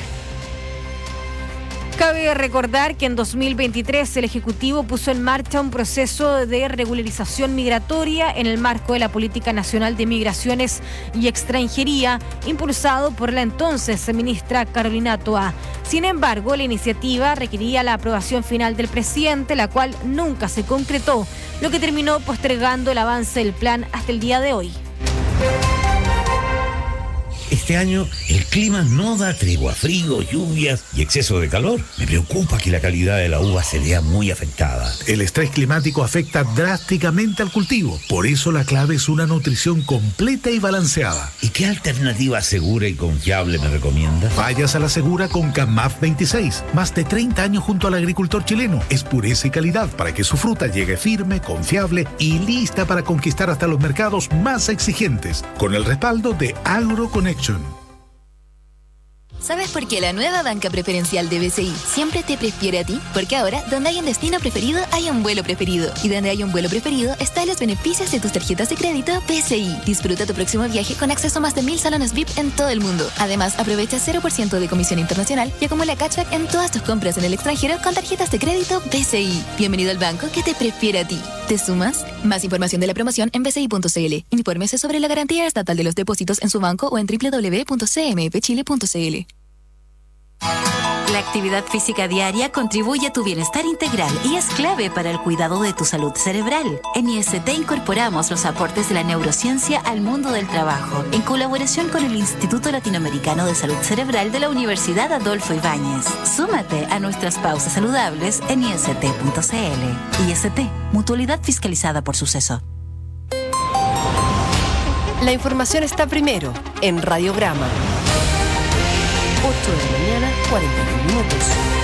Cabe recordar que en dos mil veintitrés el Ejecutivo puso en marcha un proceso de regularización migratoria en el marco de la Política Nacional de Migraciones y Extranjería, impulsado por la entonces ministra Carolina Toá. Sin embargo, la iniciativa requería la aprobación final del presidente, la cual nunca se concretó, lo que terminó postergando el avance del plan hasta el día de hoy. Este este año el clima no da tregua, frío, lluvias y exceso de calor. Me preocupa que la calidad de la uva se vea muy afectada. El estrés climático afecta drásticamente al cultivo. Por eso la clave es una nutrición completa y balanceada. ¿Y qué alternativa segura y confiable me recomienda? Vayas a la segura con Camaf veintiséis. Más de treinta años junto al agricultor chileno. Es pureza y calidad para que su fruta llegue firme, confiable y lista para conquistar hasta los mercados más exigentes. Con el respaldo de AgroConnection. ¿Sabes por qué la nueva banca preferencial de B C I siempre te prefiere a ti? Porque ahora, donde hay un destino preferido, hay un vuelo preferido. Y donde hay un vuelo preferido, están los beneficios de tus tarjetas de crédito B C I. Disfruta tu próximo viaje con acceso a más de mil salones V I P en todo el mundo. Además, aprovecha cero por ciento de comisión internacional y acumula cashback en todas tus compras en el extranjero con tarjetas de crédito B C I. Bienvenido al banco que te prefiere a ti. ¿Te sumas? Más información de la promoción en b c i punto c l. Infórmese sobre la garantía estatal de los depósitos en su banco o en w w w punto c m f chile punto c l. La actividad física diaria contribuye a tu bienestar integral y es clave para el cuidado de tu salud cerebral. En I S T incorporamos los aportes de la neurociencia al mundo del trabajo, en colaboración con el Instituto Latinoamericano de Salud Cerebral de la Universidad Adolfo Ibáñez. Súmate a nuestras pausas saludables en i s t punto c l. I S T, mutualidad fiscalizada por Suceso. La información está primero en Radiograma. ocho de la mañana, cuarenta y uno minutos.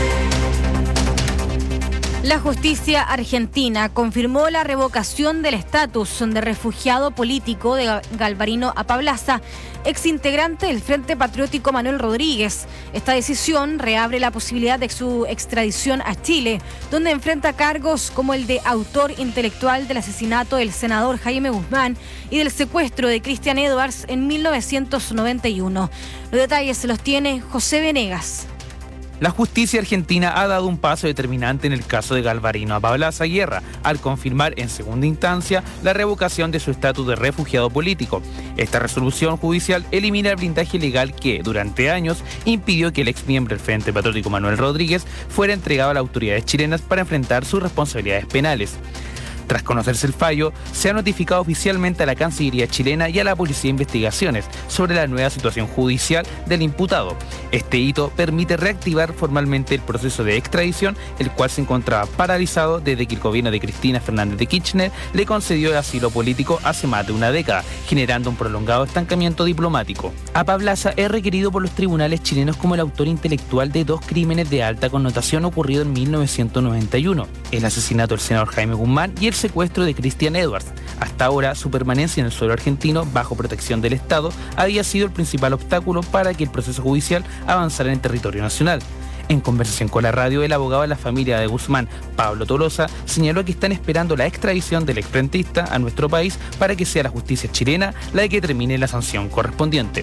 La justicia argentina confirmó la revocación del estatus de refugiado político de Galvarino Apablaza, exintegrante del Frente Patriótico Manuel Rodríguez. Esta decisión reabre la posibilidad de su extradición a Chile, donde enfrenta cargos como el de autor intelectual del asesinato del senador Jaime Guzmán y del secuestro de Cristian Edwards en mil novecientos noventa y uno. Los detalles se los tiene José Venegas. La justicia argentina ha dado un paso determinante en el caso de Galvarino Apablaza Guerra, al confirmar en segunda instancia la revocación de su estatus de refugiado político. Esta resolución judicial elimina el blindaje legal que, durante años, impidió que el exmiembro del Frente Patriótico Manuel Rodríguez fuera entregado a las autoridades chilenas para enfrentar sus responsabilidades penales. Tras conocerse el fallo, se ha notificado oficialmente a la Cancillería chilena y a la Policía de Investigaciones sobre la nueva situación judicial del imputado. Este hito permite reactivar formalmente el proceso de extradición, el cual se encontraba paralizado desde que el gobierno de Cristina Fernández de Kirchner le concedió el asilo político hace más de una década, generando un prolongado estancamiento diplomático. Apablaza es requerido por los tribunales chilenos como el autor intelectual de dos crímenes de alta connotación ocurridos en mil novecientos noventa y uno, el asesinato del senador Jaime Guzmán y el secuestro de Cristian Edwards. Hasta ahora, su permanencia en el suelo argentino, bajo protección del Estado, había sido el principal obstáculo para que el proceso judicial avanzara en el territorio nacional. En conversación con la radio, el abogado de la familia de Guzmán, Pablo Tolosa, señaló que están esperando la extradición del exfrentista a nuestro país para que sea la justicia chilena la que determine la sanción correspondiente.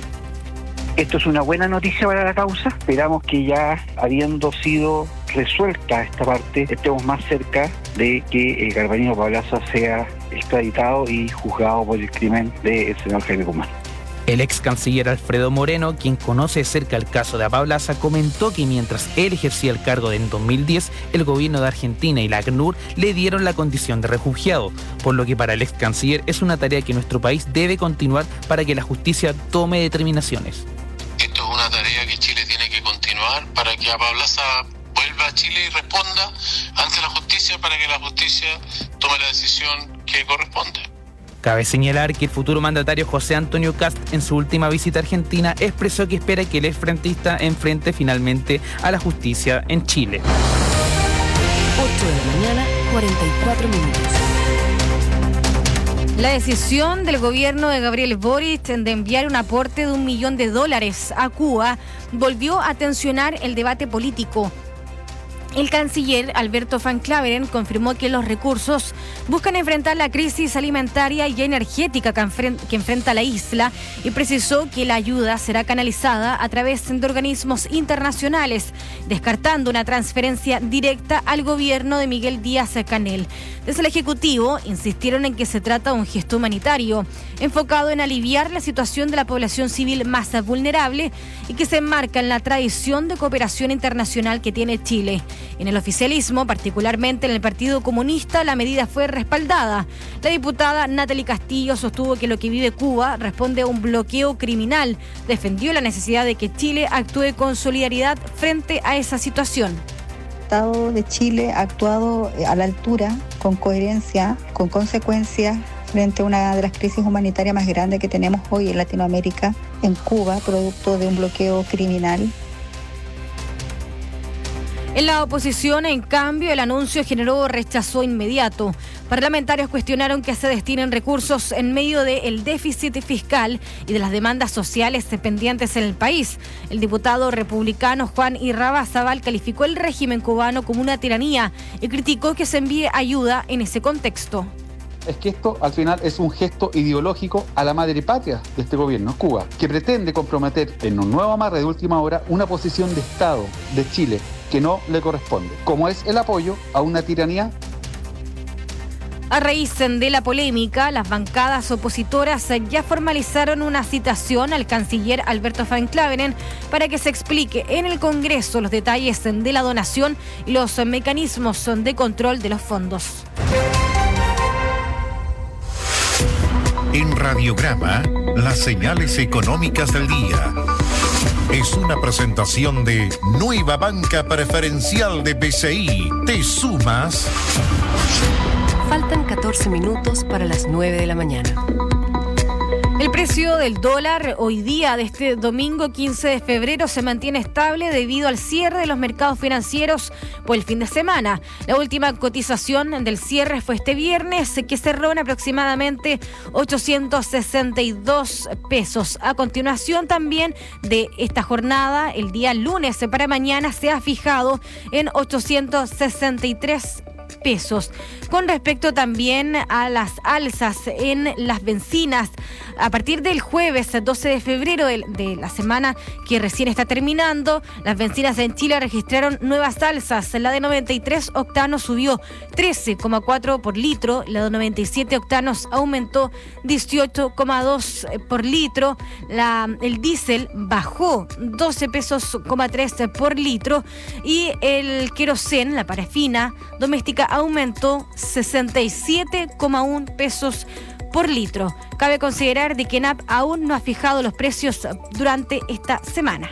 Esto es una buena noticia para la causa. Esperamos que ya habiendo sido resuelta esta parte, estemos más cerca de que el Galvarino Apablaza sea extraditado y juzgado por el crimen del senador Jaime Guzmán. El ex canciller Alfredo Moreno, quien conoce de cerca el caso de Apablaza, comentó que mientras él ejercía el cargo en dos mil diez, el gobierno de Argentina y la ACNUR le dieron la condición de refugiado, por lo que para el ex canciller es una tarea que nuestro país debe continuar para que la justicia tome determinaciones. Esto es una tarea que Chile tiene que continuar para que Apablaza vuelva a Chile y responda ante la justicia para que la justicia tome la decisión que corresponde. Cabe señalar que el futuro mandatario José Antonio Kast, en su última visita a Argentina, expresó que espera que el exfrentista enfrente finalmente a la justicia en Chile. ocho de la mañana, cuarenta y cuatro minutos. La decisión del gobierno de Gabriel Boric de enviar un aporte de un millón de dólares a Cuba volvió a tensionar el debate político. El canciller Alberto Van Klaveren confirmó que los recursos buscan enfrentar la crisis alimentaria y energética que enfrenta la isla y precisó que la ayuda será canalizada a través de organismos internacionales, descartando una transferencia directa al gobierno de Miguel Díaz-Canel. Desde el Ejecutivo insistieron en que se trata de un gesto humanitario, enfocado en aliviar la situación de la población civil más vulnerable y que se enmarca en la tradición de cooperación internacional que tiene Chile. En el oficialismo, particularmente en el Partido Comunista, la medida fue respaldada. La diputada Natalie Castillo sostuvo que lo que vive Cuba responde a un bloqueo criminal. Defendió la necesidad de que Chile actúe con solidaridad frente a esa situación. El Estado de Chile ha actuado a la altura, con coherencia, con consecuencias, frente a una de las crisis humanitarias más grandes que tenemos hoy en Latinoamérica, en Cuba, producto de un bloqueo criminal. En la oposición, en cambio, el anuncio generó rechazo inmediato. Parlamentarios cuestionaron que se destinen recursos en medio del déficit fiscal y de las demandas sociales pendientes en el país. El diputado republicano Juan Irarrázaval calificó el régimen cubano como una tiranía y criticó que se envíe ayuda en ese contexto. Es que esto al final es un gesto ideológico a la madre patria de este gobierno, Cuba, que pretende comprometer en un nuevo amarre de última hora una posición de Estado de Chile que no le corresponde, como es el apoyo a una tiranía. A raíz de la polémica, las bancadas opositoras ya formalizaron una citación al canciller Alberto Van Claveren para que se explique en el Congreso los detalles de la donación y los mecanismos de control de los fondos. En Radiograma, las señales económicas del día. Es una presentación de Nueva Banca Preferencial de B C I. ¿Te sumas? Faltan catorce minutos para las nueve de la mañana. El precio del dólar hoy día de este domingo quince de febrero se mantiene estable debido al cierre de los mercados financieros por el fin de semana. La última cotización del cierre fue este viernes, que cerró en aproximadamente ochocientos sesenta y dos pesos. A continuación también de esta jornada, el día lunes para mañana se ha fijado en ochocientos sesenta y tres pesos. Con respecto también a las alzas en las bencinas, a partir del jueves doce de febrero de, de la semana que recién está terminando, las bencinas en Chile registraron nuevas alzas. La de noventa y tres octanos subió trece coma cuatro por litro, la de noventa y siete octanos aumentó dieciocho coma dos por litro, la, el diésel bajó doce pesos coma tres por litro y el querosén, la parafina doméstica, aumentó sesenta y siete coma uno pesos por litro. Cabe considerar de que N A P aún no ha fijado los precios durante esta semana.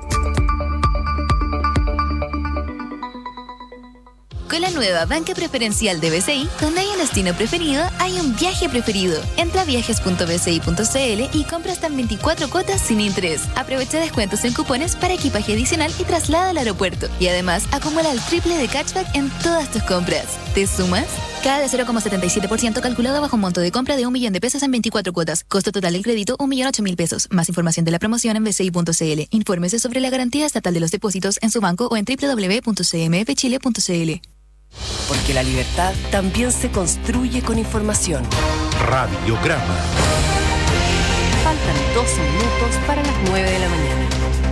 Con la nueva banca preferencial de B C I, donde hay un destino preferido, hay un viaje preferido. Entra a viajes punto b c i punto c l y compra hasta en veinticuatro cuotas sin interés. Aprovecha descuentos en cupones para equipaje adicional y traslada al aeropuerto. Y además, acumula el triple de cashback en todas tus compras. ¿Te sumas? Cada de cero coma setenta y siete por ciento calculado bajo un monto de compra de un millón de pesos en veinticuatro cuotas. Costo total del crédito, un millón ocho mil pesos. Más información de la promoción en b c i punto c l. Infórmese sobre la garantía estatal de los depósitos en su banco o en w w w punto c m f chile punto c l. Porque la libertad también se construye con información. Radiograma. Faltan doce minutos para las nueve de la mañana.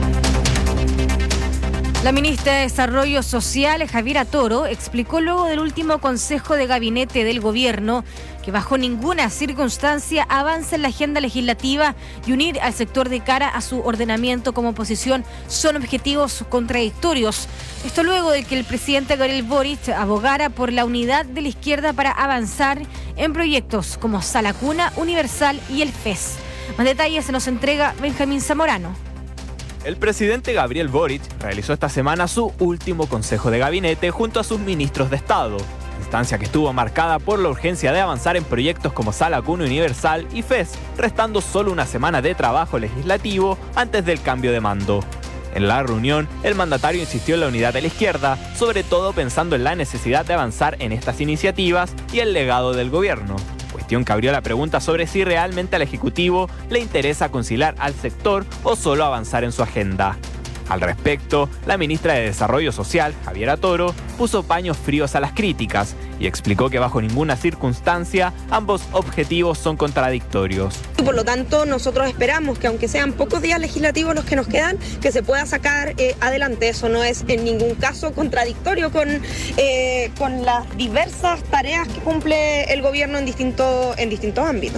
La ministra de Desarrollo Social, Javiera Toro, explicó luego del último Consejo de Gabinete del Gobierno que bajo ninguna circunstancia avance en la agenda legislativa y unir al sector de cara a su ordenamiento como oposición son objetivos contradictorios. Esto luego de que el presidente Gabriel Boric abogara por la unidad de la izquierda para avanzar en proyectos como Sala Cuna Universal y el F E S. Más detalles se nos entrega Benjamín Zamorano. El presidente Gabriel Boric realizó esta semana su último consejo de gabinete junto a sus ministros de Estado, instancia que estuvo marcada por la urgencia de avanzar en proyectos como Sala Cuna Universal y F E S, restando solo una semana de trabajo legislativo antes del cambio de mando. En la reunión, el mandatario insistió en la unidad de la izquierda, sobre todo pensando en la necesidad de avanzar en estas iniciativas y el legado del gobierno. Cuestión que abrió la pregunta sobre si realmente al Ejecutivo le interesa conciliar al sector o solo avanzar en su agenda. Al respecto, la ministra de Desarrollo Social, Javiera Toro, puso paños fríos a las críticas y explicó que bajo ninguna circunstancia ambos objetivos son contradictorios. Por lo tanto, nosotros esperamos que aunque sean pocos días legislativos los que nos quedan, que se pueda sacar eh, adelante. Eso no es en ningún caso contradictorio con, eh, con las diversas tareas que cumple el gobierno en, distinto, en distintos ámbitos.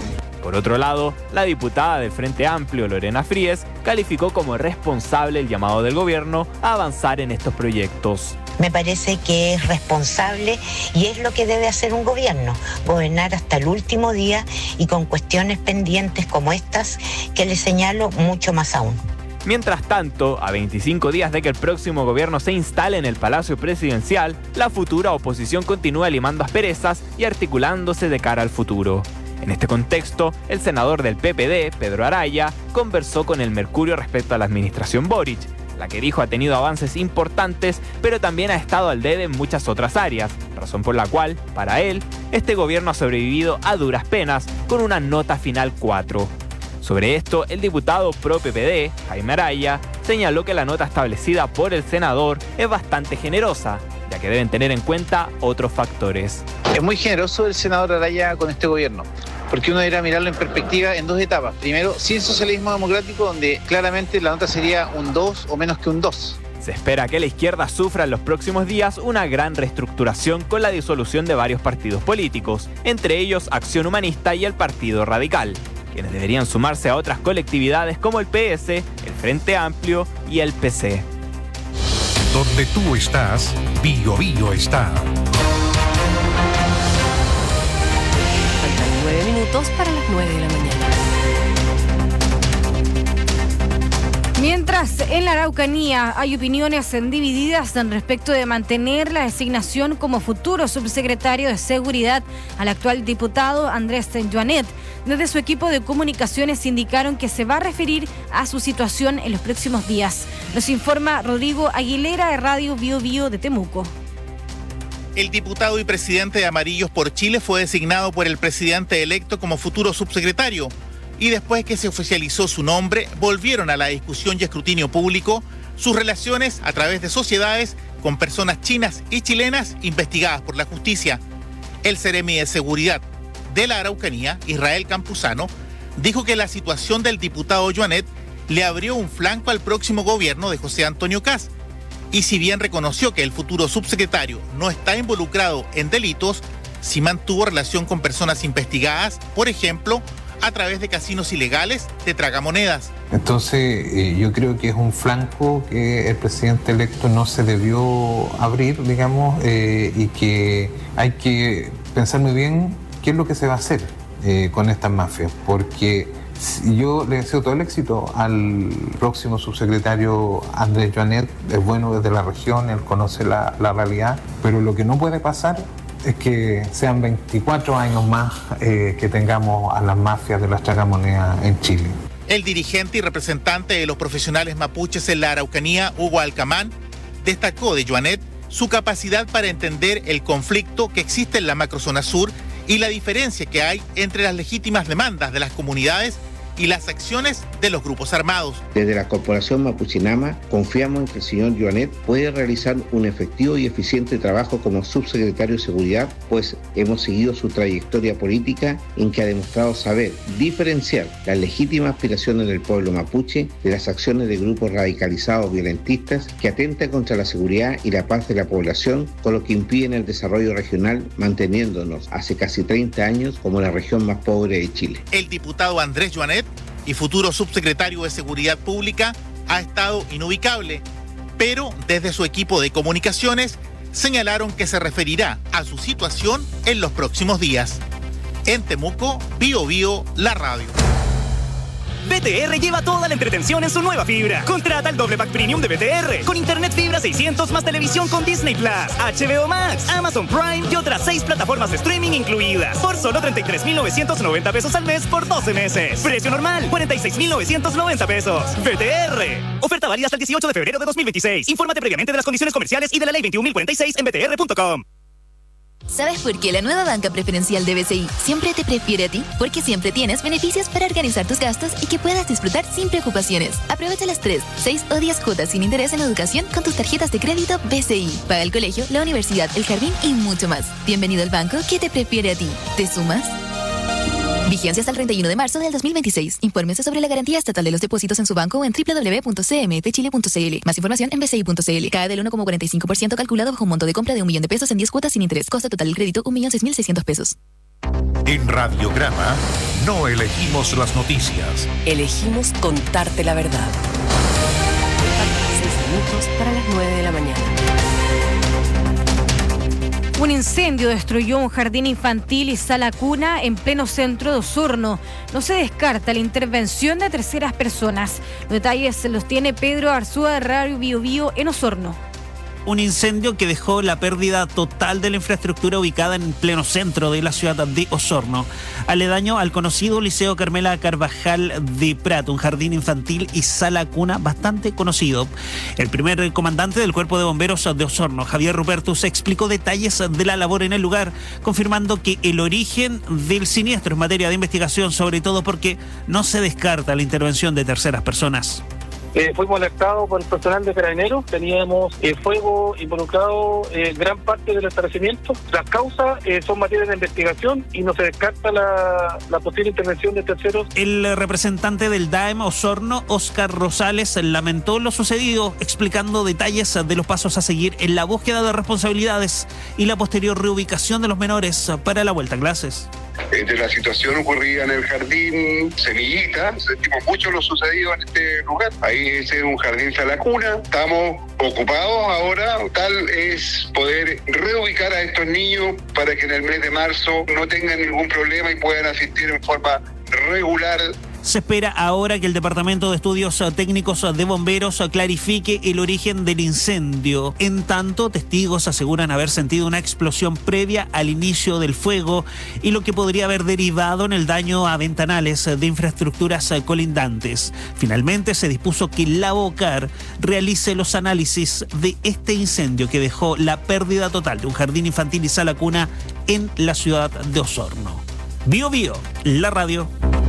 Por otro lado, la diputada del Frente Amplio, Lorena Fríes, calificó como responsable el llamado del gobierno a avanzar en estos proyectos. Me parece que es responsable y es lo que debe hacer un gobierno, gobernar hasta el último día y con cuestiones pendientes como estas que le señalo mucho más aún. Mientras tanto, a veinticinco días de que el próximo gobierno se instale en el Palacio Presidencial, la futura oposición continúa limando asperezas y articulándose de cara al futuro. En este contexto, el senador del P P D, Pedro Araya, conversó con el Mercurio respecto a la administración Boric, la que dijo ha tenido avances importantes, pero también ha estado al debe en muchas otras áreas, razón por la cual, para él, este gobierno ha sobrevivido a duras penas con una nota final cuatro. Sobre esto, el diputado pro P P D, Jaime Araya, señaló que la nota establecida por el senador es bastante generosa, ya que deben tener en cuenta otros factores. Es muy generoso el senador Araya con este gobierno, porque uno debería mirarlo en perspectiva en dos etapas. Primero, sin socialismo democrático, donde claramente la nota sería un dos o menos que un dos. Se espera que la izquierda sufra en los próximos días una gran reestructuración con la disolución de varios partidos políticos, entre ellos Acción Humanista y el Partido Radical, quienes deberían sumarse a otras colectividades como el P S, el Frente Amplio y el P C. Donde tú estás, Bio Bio está. Faltan nueve minutos para las nueve de la mañana. Mientras en la Araucanía hay opiniones divididas en respecto de mantener la designación como futuro subsecretario de Seguridad al actual diputado Andrés Joanet, desde su equipo de comunicaciones indicaron que se va a referir a su situación en los próximos días. Nos informa Rodrigo Aguilera de Radio Bio Bio de Temuco. El diputado y presidente de Amarillos por Chile fue designado por el presidente electo como futuro subsecretario. Y después que se oficializó su nombre, volvieron a la discusión y escrutinio público sus relaciones a través de sociedades con personas chinas y chilenas investigadas por la justicia. El Seremi de Seguridad de la Araucanía, Israel Campuzano, dijo que la situación del diputado Joanet le abrió un flanco al próximo gobierno de José Antonio Kast. Y si bien reconoció que el futuro subsecretario no está involucrado en delitos, sí mantuvo relación con personas investigadas, por ejemplo, a través de casinos ilegales de tragamonedas. Entonces eh, yo creo que es un flanco que el presidente electo no se debió abrir, digamos, eh, y que hay que pensar muy bien qué es lo que se va a hacer eh, con estas mafias, porque yo le deseo todo el éxito al próximo subsecretario Andrés Joanet, es bueno desde la región, él conoce la, la realidad, pero lo que no puede pasar es que sean veinticuatro años más eh, que tengamos a las mafias de las tragamonedas en Chile. El dirigente y representante de los profesionales mapuches en la Araucanía, Hugo Alcamán, destacó de Joanet su capacidad para entender el conflicto que existe en la macrozona sur y la diferencia que hay entre las legítimas demandas de las comunidades y las acciones de los grupos armados. Desde la Corporación Mapuchinama confiamos en que el señor Joanet puede realizar un efectivo y eficiente trabajo como subsecretario de Seguridad, pues hemos seguido su trayectoria política en que ha demostrado saber diferenciar las legítimas aspiraciones del pueblo mapuche de las acciones de grupos radicalizados violentistas que atentan contra la seguridad y la paz de la población, con lo que impiden el desarrollo regional, manteniéndonos hace casi treinta años como la región más pobre de Chile. El diputado Andrés Joanet y futuro subsecretario de Seguridad Pública ha estado inubicable, pero desde su equipo de comunicaciones señalaron que se referirá a su situación en los próximos días. En Temuco, Bio Bio, la radio. B T R lleva toda la entretención en su nueva fibra. Contrata el doble pack premium de B T R con internet fibra seiscientos más televisión con Disney Plus, H B O Max, Amazon Prime y otras seis plataformas de streaming incluidas por solo treinta y tres mil novecientos noventa pesos al mes por doce meses. Precio normal cuarenta y seis mil novecientos noventa pesos. B T R. Oferta válida hasta el dieciocho de febrero de dos mil veintiséis. Infórmate previamente de las condiciones comerciales y de la ley veintiún mil cuarenta y seis en b t r punto com. ¿Sabes por qué la nueva banca preferencial de B C I siempre te prefiere a ti? Porque siempre tienes beneficios para organizar tus gastos y que puedas disfrutar sin preocupaciones. Aprovecha las tres, seis o diez cuotas sin interés en educación con tus tarjetas de crédito B C I. Paga el colegio, la universidad, el jardín y mucho más. Bienvenido al banco que te prefiere a ti. ¿Te sumas? Vigencia hasta el treinta y uno de marzo del dos mil veintiséis. Infórmese sobre la garantía estatal de los depósitos en su banco o en doble u doble u doble u punto c m f chile punto c l. Más información en b c i punto c l. Cae del uno coma cuarenta y cinco por ciento calculado bajo un monto de compra de un millón de pesos en diez cuotas sin interés. Costo total del crédito un millón seis mil seiscientos pesos. En Radiograma, no elegimos las noticias. Elegimos contarte la verdad. Faltan seis minutos para las nueve de la mañana. Un incendio destruyó un jardín infantil y sala cuna en pleno centro de Osorno. No se descarta la intervención de terceras personas. Los detalles los tiene Pedro Arzúa de Radio Bio Bio en Osorno. Un incendio que dejó la pérdida total de la infraestructura ubicada en pleno centro de la ciudad de Osorno, aledaño al conocido Liceo Carmela Carvajal de Prat, un jardín infantil y sala cuna bastante conocido. El primer comandante del Cuerpo de Bomberos de Osorno, Javier Rupertus, explicó detalles de la labor en el lugar, confirmando que el origen del siniestro es materia de investigación, sobre todo porque no se descarta la intervención de terceras personas. Eh, fuimos alertados por el personal de Carabineros, teníamos eh, fuego involucrado en eh, gran parte del establecimiento. Las causas eh, son materias de investigación y no se descarta la, la posible intervención de terceros. El representante del D A E M Osorno, Óscar Rosales, lamentó lo sucedido, explicando detalles de los pasos a seguir en la búsqueda de responsabilidades y la posterior reubicación de los menores para la vuelta a clases. De la situación ocurrida en el jardín Semillita, sentimos mucho lo sucedido en este lugar. Ahí ese es un jardín sala cuna. Estamos ocupados ahora. Tal es poder reubicar a estos niños para que en el mes de marzo no tengan ningún problema y puedan asistir en forma regular. Se espera ahora que el Departamento de Estudios Técnicos de Bomberos clarifique el origen del incendio. En tanto, testigos aseguran haber sentido una explosión previa al inicio del fuego y lo que podría haber derivado en el daño a ventanales de infraestructuras colindantes. Finalmente, se dispuso que la BOCAR realice los análisis de este incendio que dejó la pérdida total de un jardín infantil y sala cuna en la ciudad de Osorno. Bio Bio, la radio.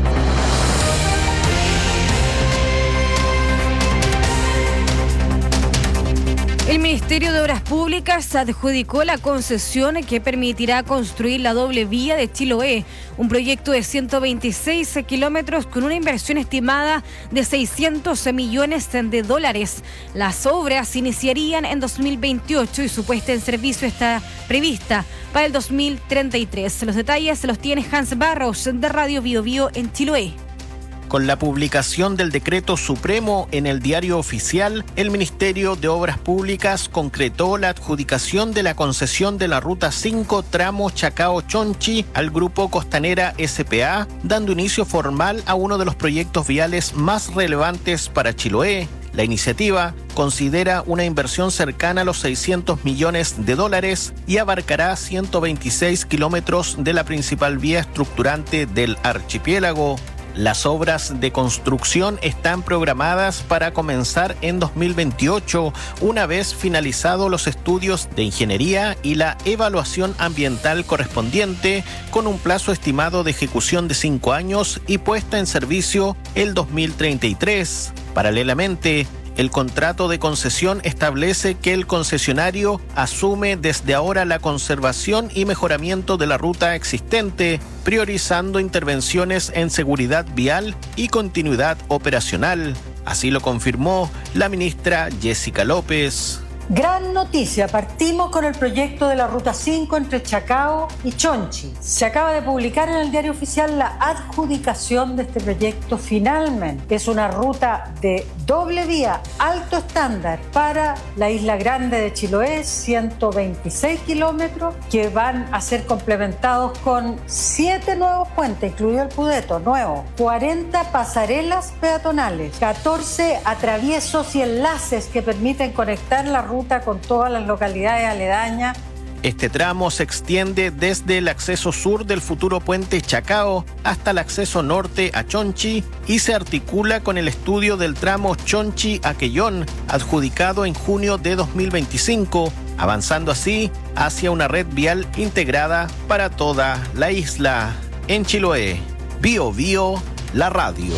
El Ministerio de Obras Públicas adjudicó la concesión que permitirá construir la doble vía de Chiloé, un proyecto de ciento veintiséis kilómetros con una inversión estimada de seiscientos millones de dólares. Las obras iniciarían en dos mil veintiocho y su puesta en servicio está prevista para el dos mil treinta y tres. Los detalles los tiene Hans Barros de Radio Bio Bio en Chiloé. Con la publicación del decreto supremo en el Diario Oficial, el Ministerio de Obras Públicas concretó la adjudicación de la concesión de la Ruta cinco tramo Chacao-Chonchi al Grupo Costanera S P A, dando inicio formal a uno de los proyectos viales más relevantes para Chiloé. La iniciativa considera una inversión cercana a los seiscientos millones de dólares y abarcará ciento veintiséis kilómetros de la principal vía estructurante del archipiélago. Las obras de construcción están programadas para comenzar en dos mil veintiocho, una vez finalizados los estudios de ingeniería y la evaluación ambiental correspondiente, con un plazo estimado de ejecución de cinco años y puesta en servicio el dos mil treinta y tres. Paralelamente, el contrato de concesión establece que el concesionario asume desde ahora la conservación y mejoramiento de la ruta existente, priorizando intervenciones en seguridad vial y continuidad operacional. Así lo confirmó la ministra Jessica López. Gran noticia, partimos con el proyecto de la Ruta cinco entre Chacao y Chonchi. Se acaba de publicar en el Diario Oficial la adjudicación de este proyecto finalmente. Es una ruta de doble vía, alto estándar para la Isla Grande de Chiloé, ciento veintiséis kilómetros, que van a ser complementados con siete nuevos puentes, incluido el Pudeto, nuevo, cuarenta pasarelas peatonales, catorce atraviesos y enlaces que permiten conectar la ruta con todas las localidades aledañas. Este tramo se extiende desde el acceso sur del futuro puente Chacao hasta el acceso norte a Chonchi y se articula con el estudio del tramo Chonchi-Aquellón, adjudicado en junio de dos mil veinticinco, avanzando así hacia una red vial integrada para toda la isla. En Chiloé, Bio Bio, la radio.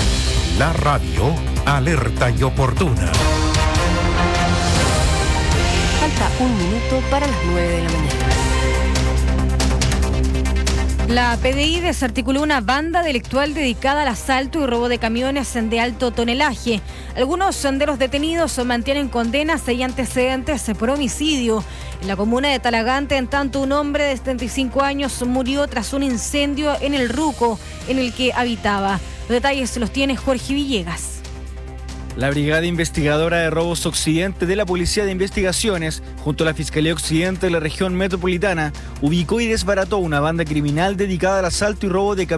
La radio, alerta y oportuna. Falta un minuto para las nueve de la mañana. La P D I desarticuló una banda delictual dedicada al asalto y robo de camiones de alto tonelaje. Algunos de los detenidos mantienen condenas y antecedentes por homicidio. En la comuna de Talagante, en tanto, un hombre de setenta y cinco años murió tras un incendio en el Ruco en el que habitaba. Los detalles los tiene Jorge Villegas. La Brigada Investigadora de Robos Occidente de la Policía de Investigaciones, junto a la Fiscalía Occidente de la región metropolitana, ubicó y desbarató una banda criminal dedicada al asalto y robo de camiones